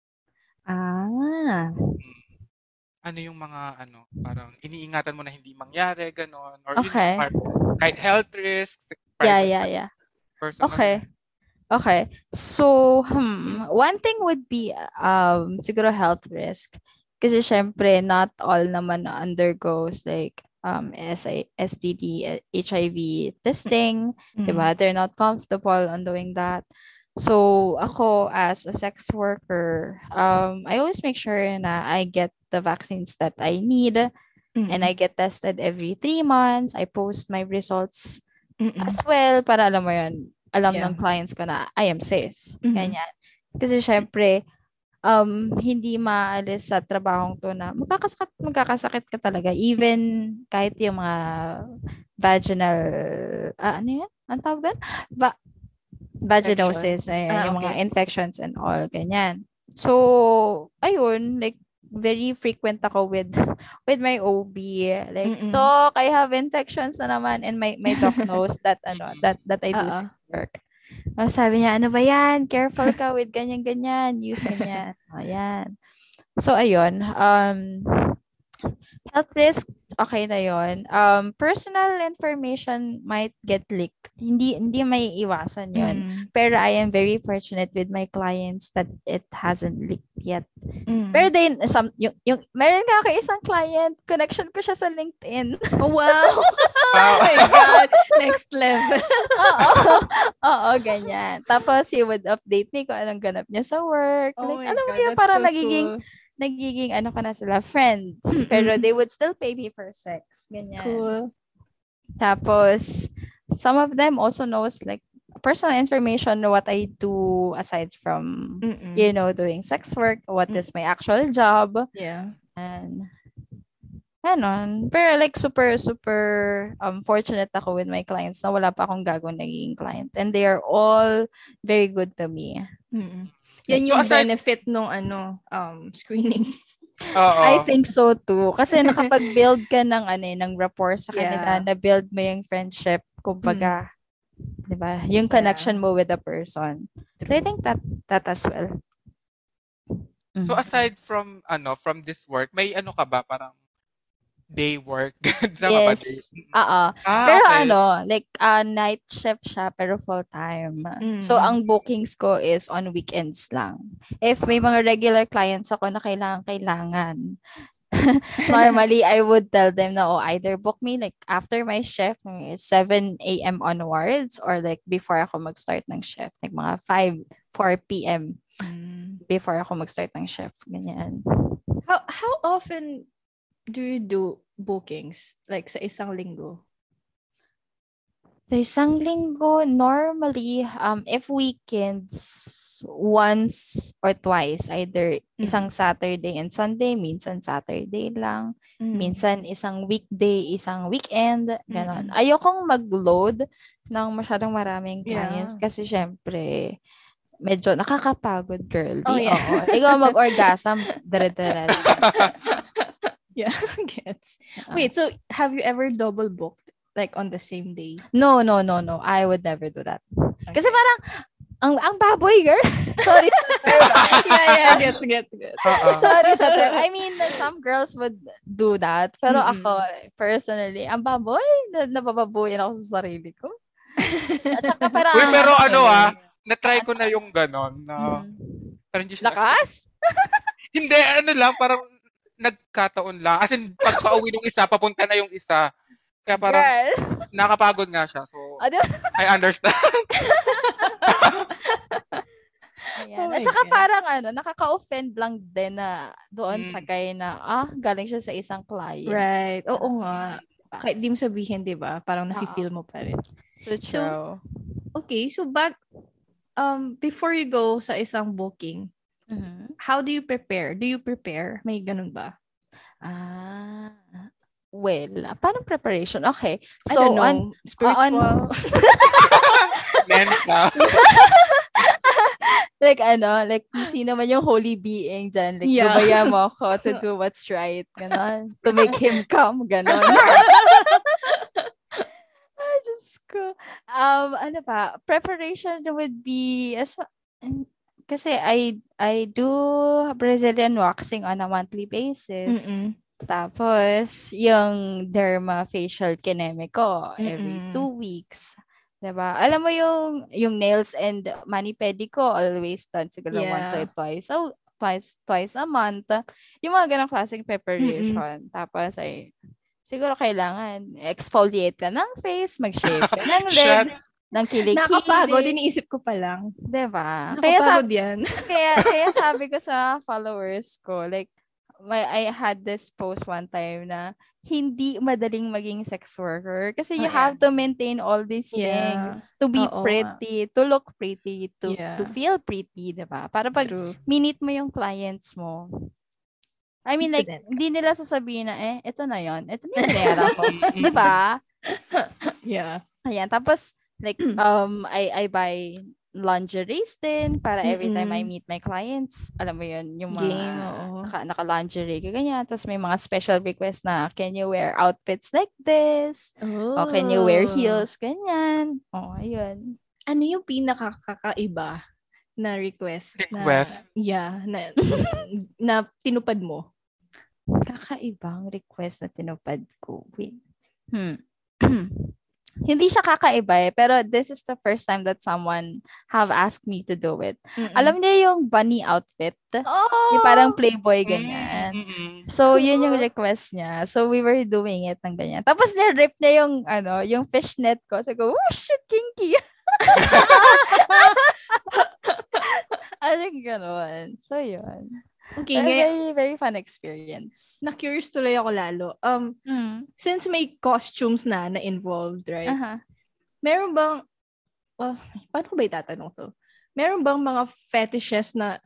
Ano yung mga parang iniingatan mo na hindi mangyari, ganon, or Okay. kahit health risks, Yeah. personal Okay. risks. Okay. So, one thing would be siguro health risk. Kasi syempre, not all naman undergoes like STD, HIV testing. Diba? They're not comfortable on doing that. So, ako as a sex worker, I always make sure na I get the vaccines that I need and I get tested every 3 months. I post my results as well para alam mo yun, alam ng clients ko na I am safe. Ganyan. Kasi syempre, hindi maalis sa trabahong to na magkakasakit ka talaga. Even kahit yung mga vaginal, ano yan? Ang tawag doon? Vaginosis, yung mga infections and all, ganyan. So, ayun, like, very frequent ako with my OB. Like, Doc, I have infections na naman. And my doc knows that, that I do sex work. Sabi niya, ano ba yan? Careful ka with ganyan-ganyan. Use ganyan. Ayan. So, ayun. Health risk, okay na yon. Personal information might get leaked. Hindi may iwasan yon. Pero I am very fortunate with my clients that it hasn't leaked yet. Pero then, meron nga ako isang client, connection ko siya sa LinkedIn. Oh, wow! Oh my God! Next level. Oo, ganyan. Tapos, he would update me kung anong ganap niya sa work. Oh Like, my alam mo God, yun, that's parang so nagiging ano ka na sila, friends. Pero they would still pay me for sex. Ganyan. cool. Tapos, some of them also knows like personal information, what I do aside from, doing sex work, what is my actual job. Yeah. And, ganon. Pero like super, super fortunate ako with my clients na wala pa akong gagawin naging client. And they are all very good to me. Yan yung benefit nung screening. I think so too. Kasi nakapag-build ka ng rapport sa kanila, na-build mo yung friendship, kumbaga, di ba? Yung connection mo with the person. So I think that as well. So aside from this work, may ka ba parang day work? Yes. Pero okay. Like night shift siya pero full time. So ang bookings ko is on weekends lang. If may mga regular clients ako na kailangan, normally I would tell them na either book me like after my shift 7 a.m. onwards or like before ako mag-start ng shift, like mga 4 p.m. before ako mag-start ng shift. Ganyan. How often do you do bookings? Like sa isang linggo? Sa isang linggo, normally, if weekends, once or twice, either isang Saturday and Sunday, minsan Saturday lang, minsan isang weekday, isang weekend, ganon. Ayokong mag-load ng masyadong maraming clients kasi syempre, medyo nakakapagod, girl. Ikaw mag-orgasm, dire-diretso. Yeah, gets. Wait, so have you ever double booked like on the same day? No. I would never do that. Okay. Kasi parang ang baboy, girl. Sorry sa term. Yeah, gets. Sorry sa term. I mean, some girls would do that. Pero ako, personally, ang baboy, nabababoyan ako sa sarili ko. At saka parang... Uy, pero na-try ko na yung ganon. Pero hindi siya... Lakas? Hindi, lang, parang nagkataon lang. As in, pagka-uwi ng isa, papunta na yung isa. Kaya parang nakapagod nga siya. So, I understand. Ayan. At saka parang nakaka-offend lang din na doon sa guy na, galing siya sa isang client. Right. Oo nga. Kahit di mo sabihin, di ba? Parang nafe-feel mo pa rin. So true. Okay, so before you go sa isang booking, how do you prepare? Do you prepare? May ganun ba? Well, paano preparation? Okay. So, I don't know. Spiritual? Mental. Like sino man yung holy being dyan. Like, gabaya mo ako to do what's right. Ganon. To make him come. Ganon. Ay, Diyos ko. Preparation would be, kasi I do Brazilian waxing on a monthly basis. Tapos, yung derma facial kineme ko every 2 weeks. Diba? Alam mo yung nails and mani-pedi ko always done siguro once or twice. So, twice a month. Yung mga ganang klaseng preparation. Tapos, siguro kailangan exfoliate ka ng face, mag-shave ka ng legs, ng kilikili. Nakapagod, iniisip ko pa lang. Diba? Nakapagod yan. kaya sabi ko sa followers ko, like, I had this post one time na hindi madaling maging sex worker kasi you have to maintain all these things to be pretty, to look pretty, to feel pretty, diba? Para pag minute mo yung clients mo, I mean, like, hindi nila sasabihin na, ito na yon, ito na yung pera ko. Diba? Yeah. Ayan, tapos, like, I buy lingeries din para every time I meet my clients, alam mo yun, yung mga naka-lingerie ka ganyan. Tapos may mga special request na, can you wear outfits like this? O can you wear heels? Ganyan. Ayun. Ano yung pinakakaiba na request? Request? Na tinupad mo? Kakaibang request na tinupad ko. Wait. Hindi siya kakaiba pero this is the first time that someone have asked me to do it. Alam niya yung bunny outfit? Yung parang Playboy, ganyan. So, yun yung request niya. So, we were doing it ng ganyan. Tapos, nirip niya yung fishnet ko. So, go, oh, shit, kinky. Aling gano'n. So, yun. Okay, very, very fun experience. Na-curious tuloy ako lalo. Since may costumes na involved, right? Meron bang, paano ko ba itatanong to? Meron bang mga fetishes na,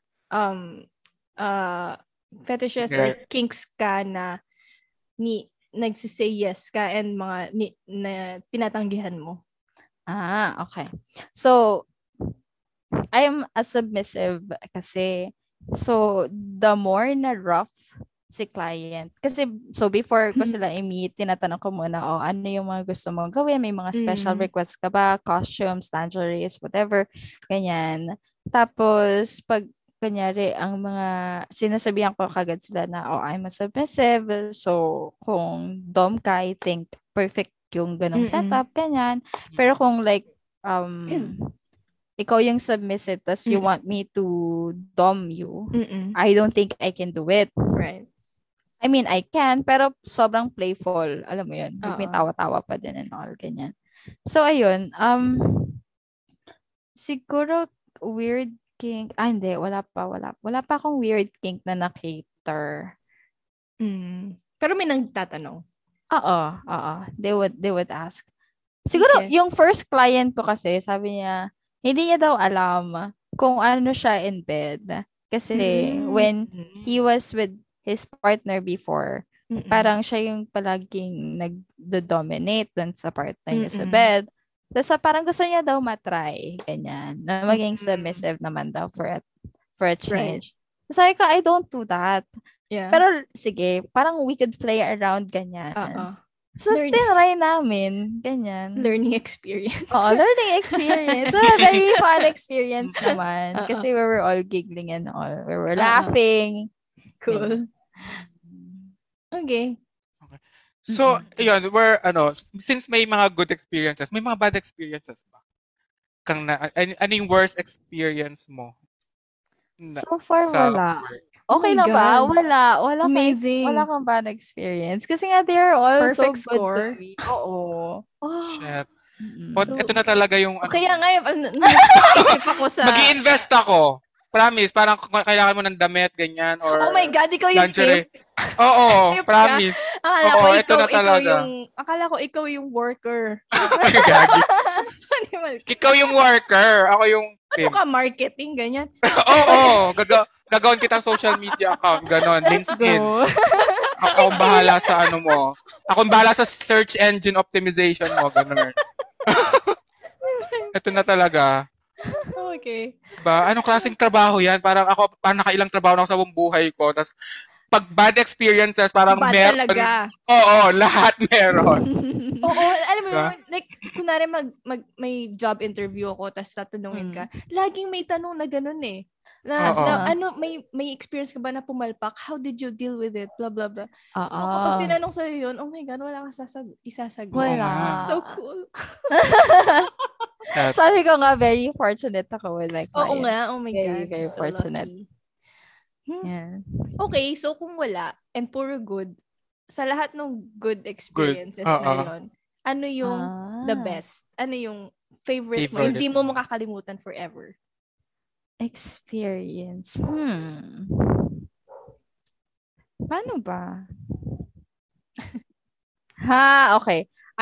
fetishes or kinks ka na nagsisay yes ka and mga na tinatanggihan mo? Okay. So, I am a submissive kasi. So, the more na rough si client. Kasi, so before ko sila i-meet, tinatanong ko muna, ano yung mga gusto mong gawin? May mga special requests ka ba? Costumes, lingeries, whatever. Ganyan. Tapos, pag kunyari, ang mga sinasabihan ko kagad sila na, I'm a submissive. So, kung dom ka, I think perfect yung ganong setup, ganyan. Pero kung like, ikaw yung submissive, tas you want me to dom you, I don't think I can do it. Right. I mean, I can, pero sobrang playful. Alam mo yun. May tawa-tawa pa din and all, ganyan. So, ayun. Siguro, weird kink. Hindi. Wala pa. Wala pa akong weird kink na na-cater. Pero may nagtatanong. Oo. They would ask. Siguro, yung first client ko kasi, sabi niya, hindi niya daw alam kung ano siya in bed. Kasi when he was with his partner before, parang siya yung palaging nag-dominate dun sa partner niya sa bed. Tapos parang gusto niya daw matry, ganyan, na maging submissive naman daw for a change. Right. Sabi ko, I don't do that. Yeah. Pero sige, parang we could play around ganyan. So, tinry namin. Ganyan. Learning experience. Learning experience. So, a very fun experience naman. Kasi we were all giggling and all. We were laughing. Cool. Okay. So, yun, since may mga good experiences, may mga bad experiences ba? Ano yung worst experience mo? So far, wala. Okay na ba? Wala. Amazing. Wala kang bad experience. Kasi nga, they're all perfect so good score. to me. Oo. Shit. But ito na talaga yung... Kaya nga, naisip ako sa... Mag-i-invest ako. Promise. Parang kailangan mo ng damit, ganyan, or... Oh my God, ikaw yung lingerie. tip. Oo, promise. Akala ko ikaw yung worker. Ikaw yung worker. Ako yung tip. Ano ka, marketing, ganyan? Oo, gagawin kitang social media account, ganon, LinkedIn. Ako bahala sa ano mo. Ako bahala sa search engine optimization mo, ganon. Ito na talaga. Okay. Diba? Anong klaseng trabaho yan? Parang nakailang trabaho na ako sa buong buhay ko. Tapos, pag bad experiences, parang meron. Talaga. Oo, lahat meron. Oo, alam mo yun, like, kunwari may job interview ako, tapos tatanungin ka, laging may tanong na ganun eh. May experience ka ba na pumalpak? How did you deal with it? Blah, blah, blah. So, kapag tinanong sa'yo yun, oh my God, wala ka isasagot. Wala. So cool. Sabi ko nga, very fortunate ako with like Oo nga, oh my God. Very so fortunate. Lucky. Yeah. Okay, so kung wala, and puro good, sa lahat ng good experiences na yun, ano yung the best? Ano yung favorite mo? Hindi mo makakalimutan forever? Experience. Paano ba? Okay.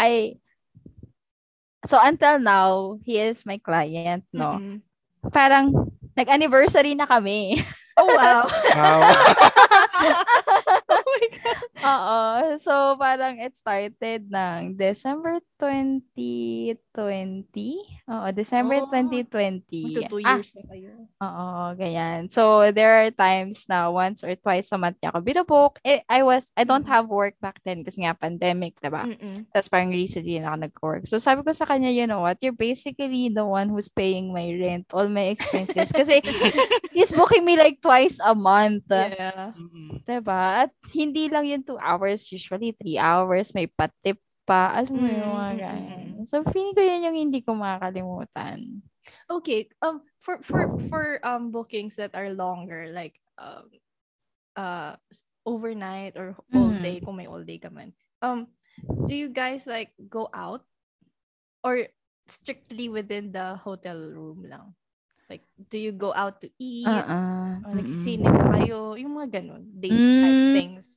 So until now, he is my client, no? Mm-hmm. Parang nag-anniversary na kami. Oh, wow. Wow. Oh my God. Oo. So, parang it started ng December 2020. Oo, December Oh, 2020. magto 2 years na kayo. Oo, ganyan. So, there are times na once or twice a month niya ako binobook. I don't have work back then kasi nga pandemic, diba? Mm-mm. Tapos parang recently na ako nag-work. So, sabi ko sa kanya, you know what? You're basically the one who's paying my rent, all my expenses. Kasi he's booking me like twice a month. Yeah. Diba? At hindi lang yung 2 hours, usually 3 hours, may patip pa. Alam mo yung mga ganyan. So, feeling ko yun yung hindi ko makakalimutan. Okay. For bookings that are longer, like overnight or all day, kung may all day ka man. Do you guys like go out or strictly within the hotel room lang? Like, do you go out to eat? Or nagsisine pa kayo? Yung mga ganun. Date type things.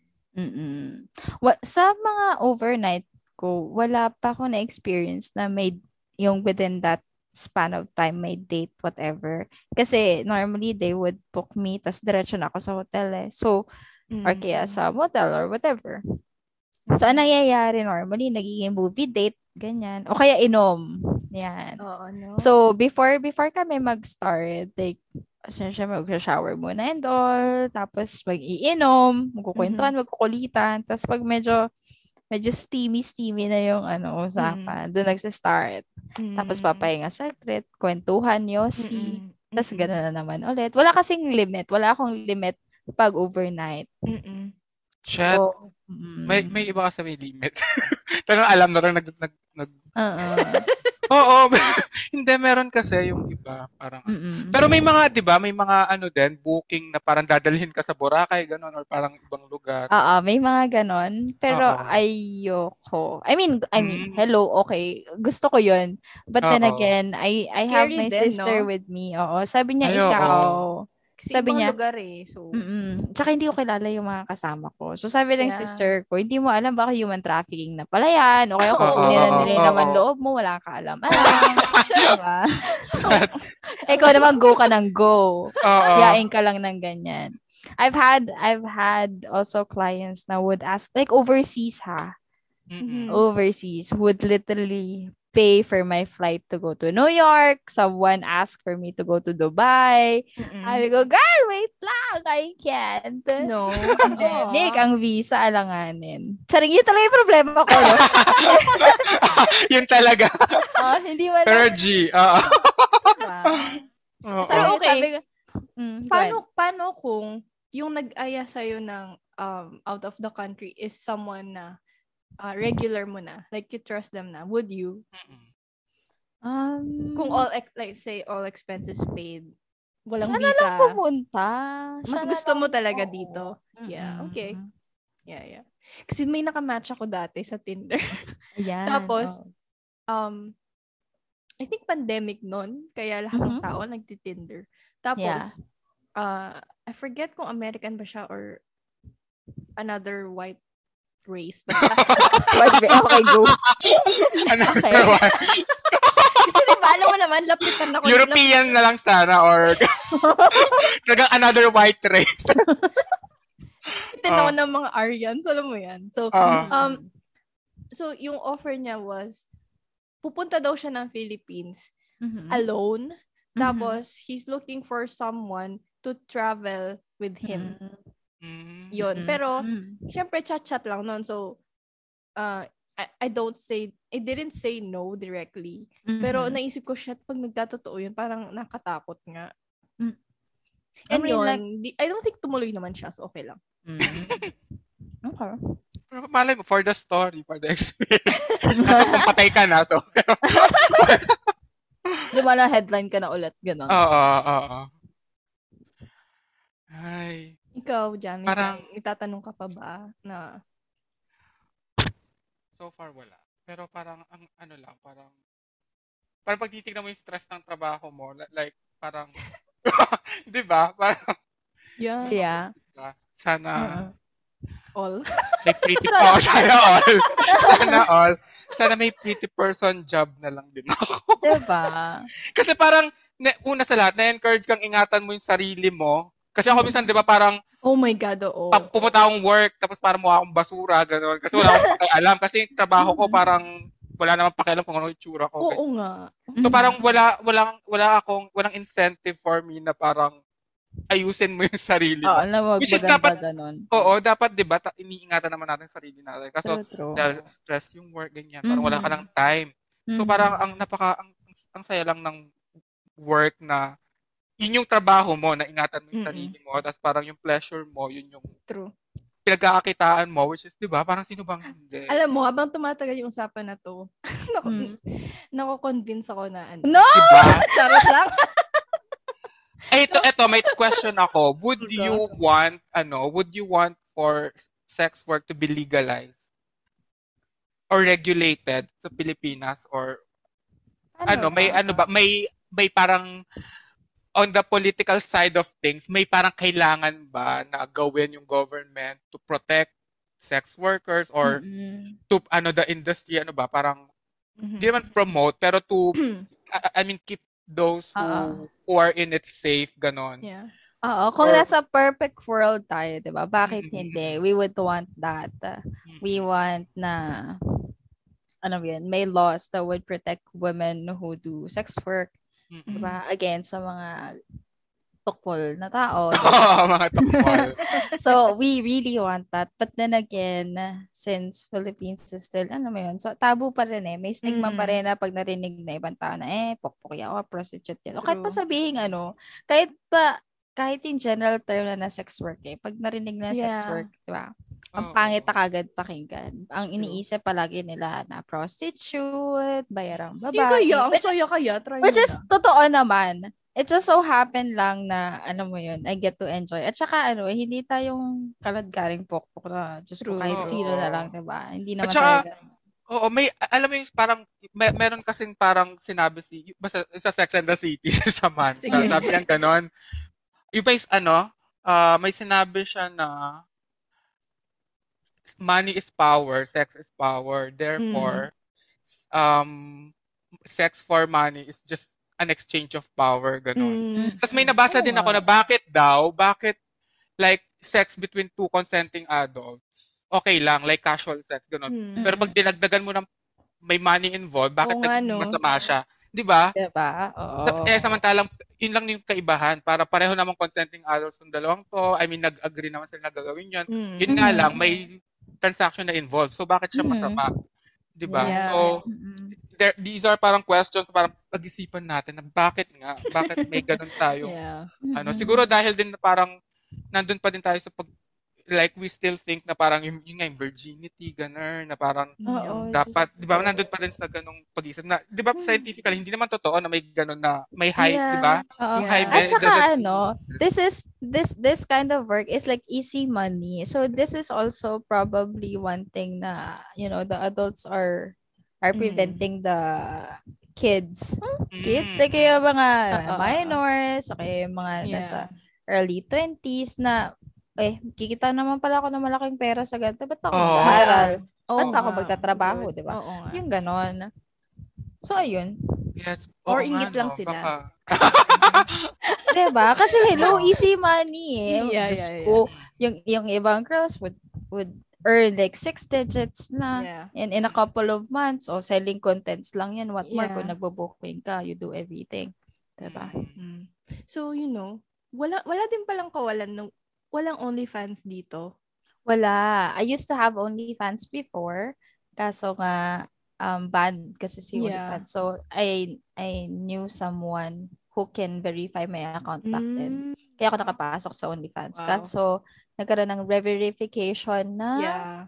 Sa mga overnight ko, wala pa ako na-experience na may yung within that span of time may date, whatever. Kasi normally they would book me, tas diretso na ako sa hotel eh. So, or kaya sa motel or whatever. So, ang nangyayari normally, nagiging movie date, ganyan. O kaya inom. Yan. Oo, no? So, before kami mag-start, like, essentially, mag-shower muna and all, tapos mag-iinom, magkukwentuhan, magkukulitan, tapos pag medyo steamy na yung usapan, doon nagsa-start. Tapos papahinga saglit, kwentuhan, yosi, tapos gano'n na naman ulit. Wala kasing limit. Wala akong limit pag overnight. Chat. So, may iba kasi may limit. Pero alam na rin Oo. Hindi, meron kasi yung iba. Parang, pero may mga, di ba, may mga din, booking na parang dadalhin ka sa Boracay, gano'n, or parang ibang lugar. Oo, may mga ganon. Pero ayoko. I mean, hello, okay. Gusto ko yun. But then again, I have my sister with me. Oo, sabi niya, ikaw. Kasi sabi ibang niya, lugar eh. So, Tsaka hindi ko kilala yung mga kasama ko. So sabi ng sister ko, hindi mo alam baka human trafficking na pala yan. O kaya kukunin na nila yung naman loob mo, wala ka alam. Diba? Ikaw naman go ka ng go. Yain ka lang ng ganyan. I've had also clients na would ask, like overseas overseas, would literally pay for my flight to go to New York. Someone asked for me to go to Dubai. I go, girl, wait lang, I can't. No. Nick, ang visa, alanganin. Charing, yun talaga yung problema ko, no? Yun talaga. Hindi mo Pero G, Pero okay. Sabi ko, paano kung yung nag-aya sa'yo ng out of the country is someone na regular mo na, like you trust them na, would you? Kung like say all expenses paid, walang visa. Siya na lang pumunta. Mas gusto mo talaga dito. Yeah, okay. Yeah. Kasi may nakamatch ako dati sa Tinder. Tapos, I think pandemic nun, kaya lahat ng tao nagti-Tinder. Tapos, I forget kung American ba siya or another white race. Okay, go. Another one. Kasi diba, alam mo naman, lapitan ako. European na lang sana or talagang another white race. Tinaw ng mga Aryans, alam mo yan. So, so yung offer niya was, pupunta daw siya ng Philippines alone. Tapos, he's looking for someone to travel with him. Yun. Pero, syempre, chat-chat lang nun. So, I didn't say no directly. Pero, naisip ko, shit, pag nagtatotoo yun, parang nakatakot nga. And I don't think tumuloy naman siya. So, okay lang. Okay. Pero malay mo, for the story, for the experience. Nasa kung patay ka na, so. Di ba na headline ka na ulit, gano'n? Oo. Ay. Ikaw, Jamie, parang, itatanong ka pa ba na? So far, wala. Pero parang, parang pag titignan mo yung stress ng trabaho mo, like, parang, di ba? Parang, yeah. Sana, all. Like pretty, sana all. Sana all. Sana may pretty person job na lang din ako. Diba? Kasi parang, una sa lahat, na-encourage kang ingatan mo yung sarili mo, Kasi ako minsan, di ba, parang Oh my God, oo. pumunta akong work, tapos parang mukha akong basura, gano'n. Kasi wala akong pakialam. Kasi yung trabaho ko parang wala namang pakialam kung ano yung itsura ko. Oo nga. So parang walang incentive for me na parang ayusin mo yung sarili mo. Oo, na Which is magpaganda dapat, ganon. dapat 'di ba, iniingatan naman natin yung sarili natin. Kasi True. dahil stress yung work ganyan, parang wala ka ng time. So parang ang saya lang ng work na yun yung trabaho mo, na ingatan mo yung sarili mo, tapos parang yung pleasure mo, yun yung True. pinagkakakitaan mo, which is, 'di ba, parang sino bang hindi? Alam mo, habang tumatagal yung usapan na to, nako-convince ako na ano. No! Diba? Charot lang. Ito, may question ako. Would you want for sex work to be legalized or regulated sa Pilipinas, or may parang on the political side of things, may parang kailangan ba na gawin yung government to protect sex workers or to the industry, parang hindi naman promote, pero to keep those who are in it safe, ganon. Yeah. Oo, kung nasa perfect world tayo, 'di ba? Bakit hindi? We would want that. We want na may laws that would protect women who do sex work, 'di ba? Against sa mga tukpol na tao. Mga tukpol. So, we really want that. But then again, since Philippines is still, so tabu pa rin eh. May stigma pa rin na pag narinig na ibang tao na, pokpok yan, prostitute yan. O kahit pa sabihin, kahit in general term na sex work pag narinig na sex work, di ba? Ang pangit na kagad pakinggan. Ang iniisip palagi nila na prostitute, bayarang babae. Which is totoo naman. It just so happen lang na, I get to enjoy. At saka, hindi tayong kaladgaring pokpok na, Diyos ko, kahit sino na lang, diba? Hindi naman tayo. Oo, alam mo yung parang, meron kasing parang sinabi basta sa Sex and the City, sa Samantha, sabi niya ganon. Yung may sinabi siya na, money is power, sex is power, therefore, sex for money is just an exchange of power, gano'n. Tapos may nabasa din ako na bakit like sex between two consenting adults, okay lang, like casual sex, gano'n. Pero pag dinagdagan mo ng may money involved, bakit masama siya? Di ba? Diba? Oo. Samantalang, yun lang yung kaibahan. Para pareho namang consenting adults ng dalawang to. Nag-agree naman sila na gagawin yun. Yun nga lang, may transaction na involved. So, bakit siya masama? Di ba? Yeah. So, these are parang questions, parang pag-isipan natin na bakit may ganun tayo. Siguro dahil din na parang nandun pa din tayo sa like we still think na parang yung virginity, ganun, na parang dapat, di ba, nandun pa rin sa ganung pag-isip na, di ba, scientifically, hindi naman totoo na may ganun na, may high, di ba? Yung high At saka this kind of work is like easy money. So this is also probably one thing na, the adults are preventing the kids. Kids, like yung mga minors, okay, yung mga nasa early 20s na, kikita naman pala ako ng malaking pera sa ganito. Ba't ako mag-aaral? Ba't ako magtatrabaho, di ba? Yung ganon. So, ayun. Yes. Or ingit lang sila. Diba? Kasi easy money Yeah. Yung ibang girls would earn like 6 digits na in a couple of months. O selling contents lang yan. What more kung nagbo-booking ka, you do everything. Diba? So, wala din palang kawalan walang OnlyFans dito. Wala. I used to have OnlyFans before. Kaso nga, banned kasi si OnlyFans. So, I knew someone who can verify my account back then. Kaya ako nakapasok sa OnlyFans. Wow. So, nagkaroon ng verification na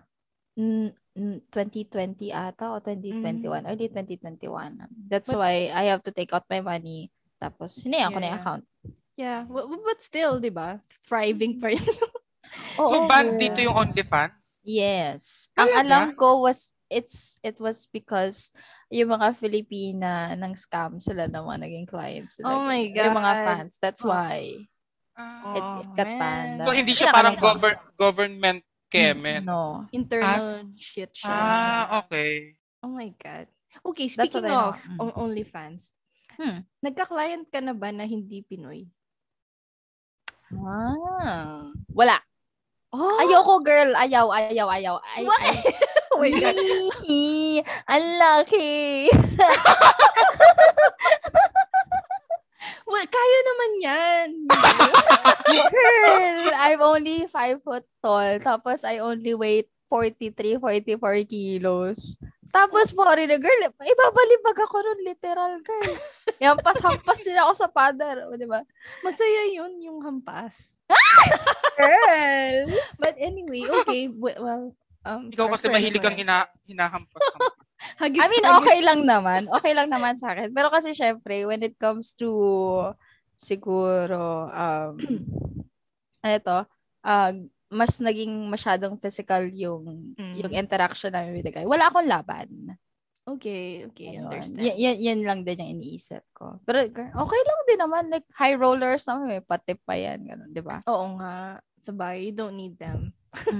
2020 ata o 2021. Early 2021. That's why I have to take out my money. Tapos, hinayaan ko na yung account. Yeah. But still, di ba? Thriving pa rin. So, banned dito yung OnlyFans? Yes. Ang alam ko it was because yung mga Filipina ng scam sila naman naging clients sila. Oh my God. Yung mga fans. That's why it got banned. So, hindi siya parang government kemen? No. Internal shit siya. Okay. Oh my God. Okay, speaking of OnlyFans, nagka-client ka na ba na hindi Pinoy? Wala. Oh! Ayoko, girl. Ayaw. What? Oh my God. Unlucky. Well, kaya naman yan. Girl, I'm only 5 foot tall. Tapos I only weight 43, 44 kilos. Tapos foreigner, girl, ibabalibag ako nun, literal, girl. Hampas nila ako sa pader. O, diba? Masaya yun, yung hampas. Girl. But anyway, okay. Well, Ikaw kasi mahilig kang hinahampas-hampas. I mean, okay lang naman. Okay lang naman sa akin. Pero kasi syempre, when it comes to siguro, mas naging masyadong physical yung interaction namin with the guy. Wala akong laban. Okay, understand. Yan lang din yung iniisip ko. Pero okay lang din naman. Like, high rollers naman, may patip pa yan. Ganun, di ba? Oo nga. Sabay, you don't need them.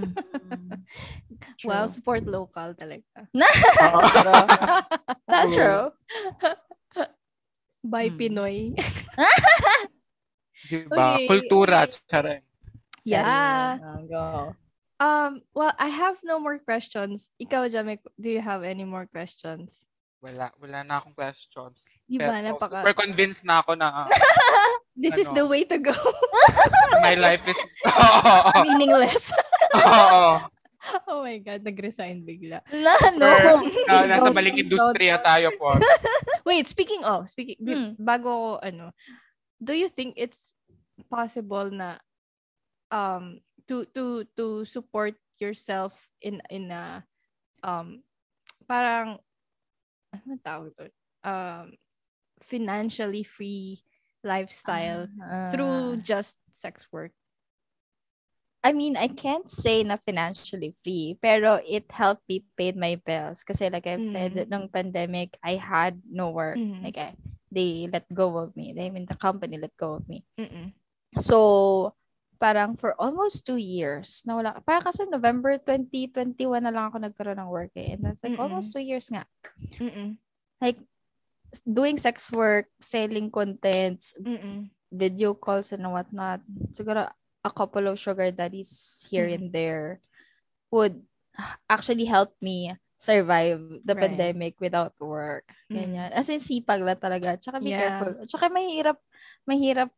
True. Wow, support local talaga. That's true. By Pinoy. Diba? Okay. Kultura. Charing. Yeah. Go. Well, I have no more questions. Ikaw, Jamek, do you have any more questions? Wala na akong questions. Di ba, Pero super convinced na ako na this is the way to go. my life is Meaningless. Oo. Oh my God, nag-resign bigla. No. Nasa maling industriya tayo po. Wait, speaking bago do you think it's possible na to support yourself in a parang ano tawag ito? Financially free lifestyle through just sex work? I mean, I can't say na financially free, pero it helped me pay my bills. Kasi like I've said, nung pandemic, I had no work. Like, they let go of me. I mean, the company let go of me. So, parang for almost 2 years, nawala. Parang kasi November 2021 na lang ako nagkaroon ng work eh. And that's like almost 2 years nga. Like, doing sex work, selling contents, video calls and whatnot. Siguro, a couple of sugar daddies here and there would actually help me survive the pandemic without work. Ganyan. As in, sipag lang talaga. Tsaka be careful. Tsaka mahirap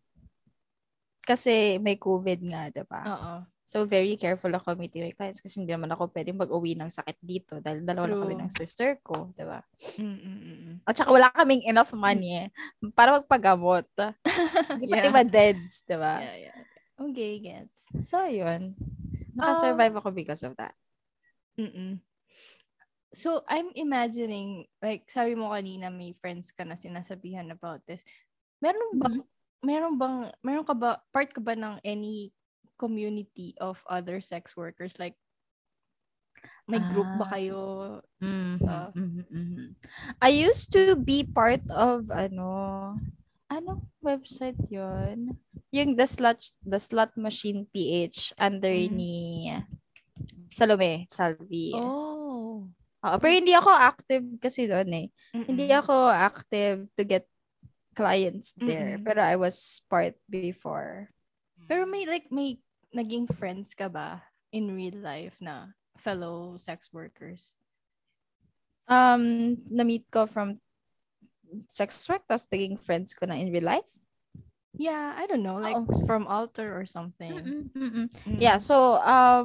kasi may COVID nga, diba? Oo. So, very careful ako meeting my clients kasi hindi naman ako pwedeng mag-uwi ng sakit dito dahil dalawa na kami ng sister ko, diba? At saka wala kaming enough money para magpagamot. Hindi pa diba deads, diba? Yeah. Okay, gets. So, yun. Nakasurvive ako because of that. So, I'm imagining, like, sabi mo kanina may friends ka na sinasabihan about this. Part ka ba ng any community of other sex workers? Like, may group ba kayo? Stuff? I used to be part of, anong website yun? Yung The Slot Machine PH under ni Salome Salvi. Oh. Pero hindi ako active kasi doon eh. Hindi ako active to get clients there. Pero I was part before. Pero may naging friends ka ba in real life na fellow sex workers? Na-meet ko from sex work, tapos naging friends ko na in real life. Yeah, I don't know, like from altar or something. Yeah, so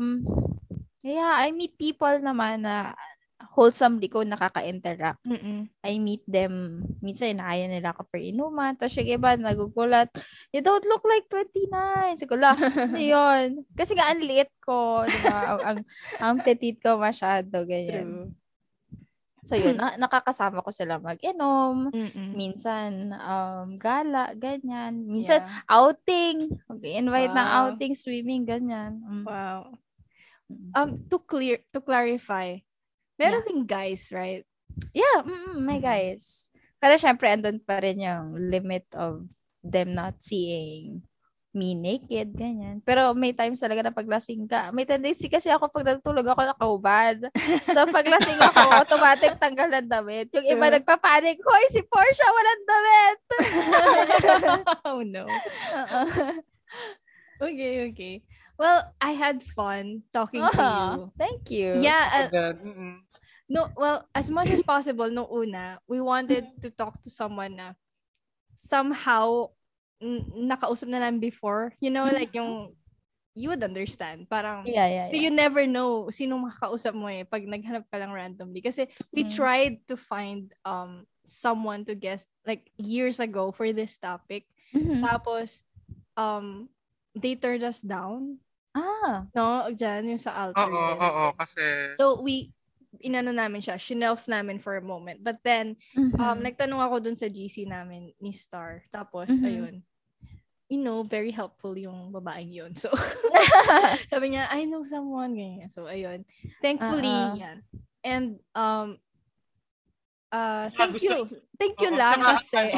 I meet people naman na wholesomely ko nakaka-interact. I meet them, minsan inaaya nila ako for inuman, tapos yung iba nagugulat, you don't look like 29. Siguro, yun. Kasi nga ang liit ko, diba? ang petite ko masyado, ganyan. True. So yun, nakakasama ko sila mag-inom, minsan gala, ganyan. Minsan outing, mag-invite ng outing, swimming, ganyan. Wow. To clarify, meron ding guys, right? Yeah, may guys. Pero syempre, andun pa rin yung limit of them not seeing me naked, ganyan. Pero may times talaga na paglasing ka. May tendency kasi ako pag natutulog ako nakahubad. So paglasing ako, automatic tanggal ng damit. Yung iba nagpapanik, hoy, si Portia walang damit! Oh no. Okay. Well, I had fun talking to you. Thank you. Yeah, Then, no, well, as much as possible, no una, we wanted to talk to someone na somehow nakausap na lang before. You know, like yung, you would understand. Parang, Yeah. you never know sino makakausap mo eh pag naghanap ka lang randomly. Kasi we tried to find someone to guest like years ago for this topic. Tapos, they turned us down. No, dyan, yung sa altar. oo, kasi... So, inano namin siya, shinelf namin for a moment. But then, nagtanong ako dun sa GC namin ni Star. Tapos, ayun, very helpful yung babaeng yun. So, sabi niya, I know someone, ganyan. So, ayun. Thankfully, yan. And, thank you. Thank you lang kasi.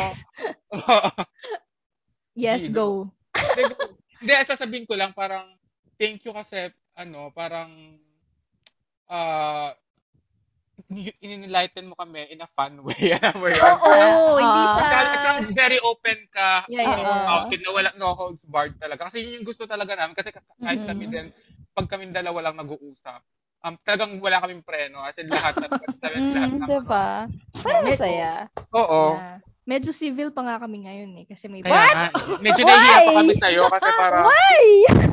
Yes, go. Hindi, sasabihin ko lang, parang, thank you kasi, parang, in-enlighten mo kami in a fun way. Hindi siya. At saka very open ka. Yeah. Wala, no holds barred talaga. Kasi yun yung gusto talaga namin. Kasi kahit kami din, pag kami dalawa lang nag-uusap, talagang wala kaming preno. Kasi lahat ng diba? Parang masaya. Oo. Yeah. Medyo civil pa nga kami ngayon eh. Kasi may... What? Medyo nahihiya pa kami sa'yo kasi parang... Why?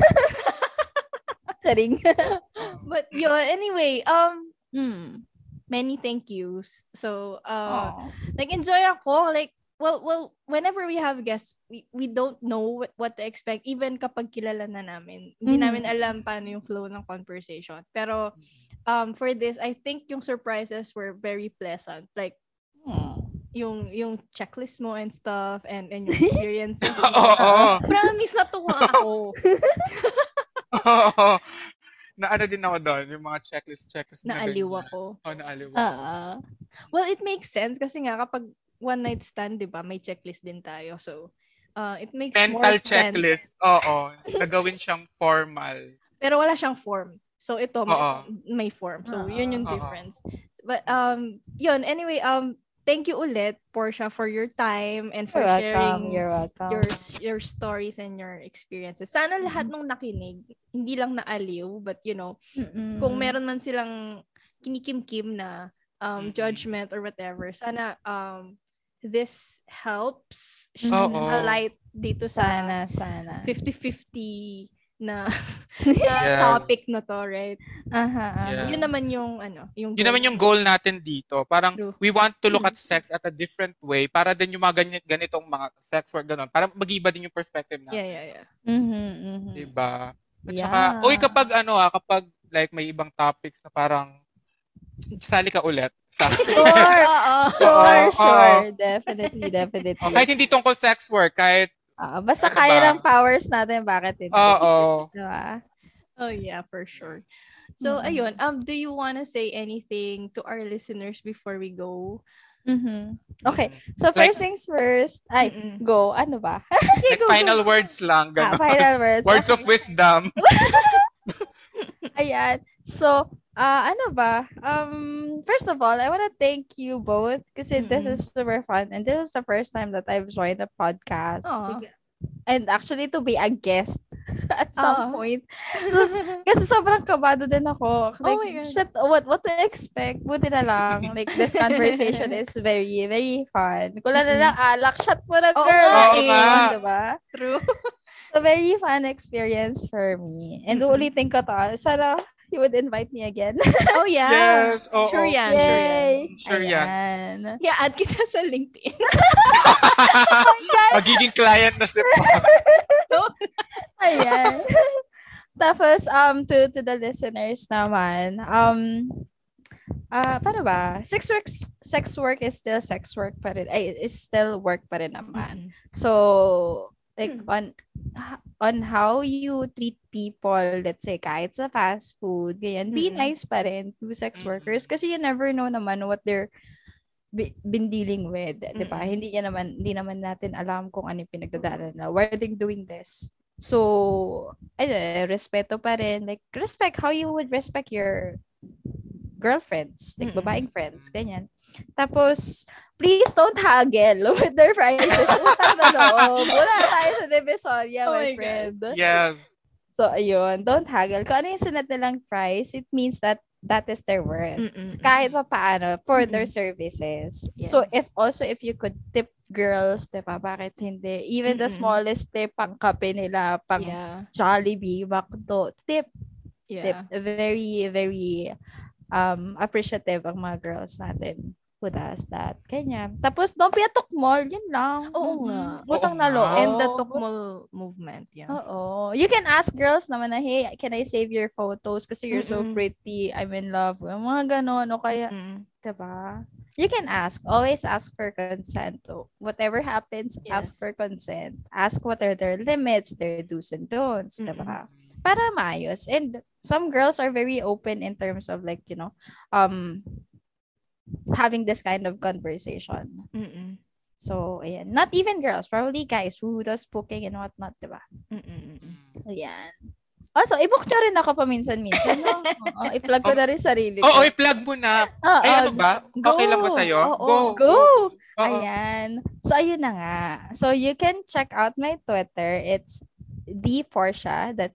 Saring. But yun, anyway, many thank yous. So, enjoy ako. Like, well, whenever we have guests, we don't know what to expect. Even kapag kilala na namin. Hindi namin alam paano yung flow ng conversation. Pero, for this, I think yung surprises were very pleasant. Like, yung checklist mo and stuff and your experiences. Promise, natuwa ako. Naano din ako doon, yung mga checklist. Naaliw ako. Naaliw ako. Well, it makes sense kasi nga kapag one night stand, di ba, may checklist din tayo. So, it makes mental more sense. Mental checklist. Oo. Nagawin siyang formal. Pero wala siyang form. So, ito, may form. So, yun yung difference. But, yun, anyway, thank you ulit, Portia, for your time and for sharing your stories and your experiences. Sana lahat nung nakinig, hindi lang naaliw, but kung meron man silang kinikim-kim na judgment or whatever, sana this helps a light dito sa sana 50-50 na topic na to, right? Yun naman yung yung yun naman yung goal natin dito. Parang we want to look at sex at a different way para din yung mga ganitong mga sex work ganun. Para mag-iba din yung perspective natin. Yeah. Diba? At saka, kapag kapag like may ibang topics na parang sali ka ulit. Sure. Definitely. Kahit hindi tungkol sex work, kahit basta kaya ng powers natin, bakit hindi? Diba? Oh yeah, for sure. So ayun, do you wanna say anything to our listeners before we go? Okay. So first things first, go. Ano ba? Like final words lang. Final words. Words of wisdom. Ayan. So, ano ba? First of all, I want to thank you both kasi this is super fun and this is the first time that I've joined a podcast. And actually to be a guest at some point. So, kasi sobrang kabado din ako. Like, shit, what to expect? Buti na lang. Like, this conversation is very, very fun. Kung na lang alak, shot mo na, girl. Diba? True. A very fun experience for me. And ulitin ko to. Sana you would invite me again. Oh, yeah. Yes. Sure yan. Yay. Sure yan. Yeah, add kita sa LinkedIn. Magiging client na si Ayan. Tapos, to the listeners naman, paano ba? Sex work is still sex work pa rin. Is still work pa rin naman. So, like, on how you treat people, let's say, kahit sa fast food, ganyan, be nice pa rin to sex workers kasi you never know naman what they're been dealing with, diba? Hindi naman natin alam kung ano yung pinagdadaanan nila. Why are they doing this? So, respeto pa rin. Like, respect how you would respect your girlfriends, like babaeng friends, ganyan. Tapos, please don't haggle with their prices. Utang na loob. Wala tayo sa Divisoria, Oh my my God. friend. Yes. So, ayun. Don't haggle. Kung ano yung sunod nilang price, it means that that is their worth. Kahit pa paano, for their services. So, Yes. if you could tip girls, diba? Bakit hindi? Even the Mm-mm. smallest tip, pang kape nila, pang Yeah. Jollibee, McDo, tip. Yeah. Very, very appreciative ang mga girls natin who does that. Kanya. Tapos, don't be a tukmol. Yun lang. Oo nga. Utang Oo na nga. loob. And the tukmol movement, yeah. Oo. You can ask girls naman na, hey, can I save your photos kasi you're so Mm-mm. pretty, I'm in love. Mga ganon. O kaya, diba? You can ask. Always ask for consent. So, whatever happens, ask Yes. for consent. Ask what are their limits, their do's and don'ts. Diba? Para maayos. And some girls are very open in terms of like, having this kind of conversation. So, ayan. Not even girls. Probably guys who does booking and whatnot, diba? Ayan. Also, i-book nyo rin ako paminsan-minsan, no? Oo, i-plug ko na rin sarili ko. Oo, i-plug mo na. Ay, ano ba? Okay lang ba sa'yo? Oo, Go! Oo. Ayan. So, ayun na nga. So, you can check out my Twitter. It's theportia, that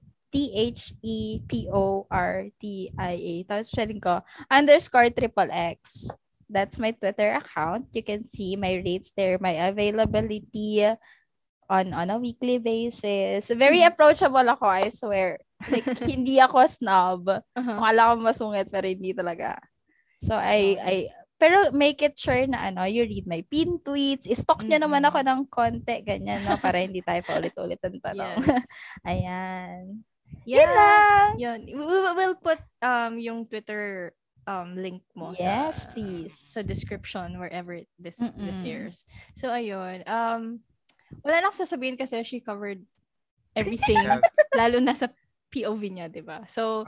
ThePortia. Tapos, spelling ko, _XXX. That's my Twitter account. You can see my rates there, my availability on a weekly basis. Very approachable ako, I swear. Like, hindi ako snob. Akala ko masungit, pero hindi talaga. So, pero make it sure na you read my pin tweets. I-stalk nyo naman ako ng konti, ganyan, no? Para hindi tayo paulit-ulit ang tanong. Yes. Ayan. Yeah. Yun lang. Yun. We'll put yung Twitter link mo Yes, sa please. description wherever this airs. So ayun. Wala na akong sasabihin kasi she covered everything. Yes. Lalo na sa POV niya, 'di ba? So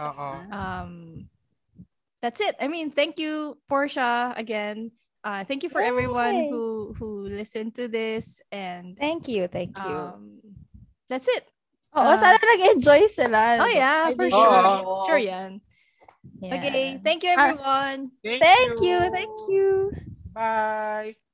that's it. I mean, thank you Portia again. Thank you for everyone who listened to this, and thank you. That's it. Oo, sana nag-enjoy sila. Oh yeah, for Really sure. sure. Sure yan. Yeah. Okay, thank you everyone. Thank you. Bye.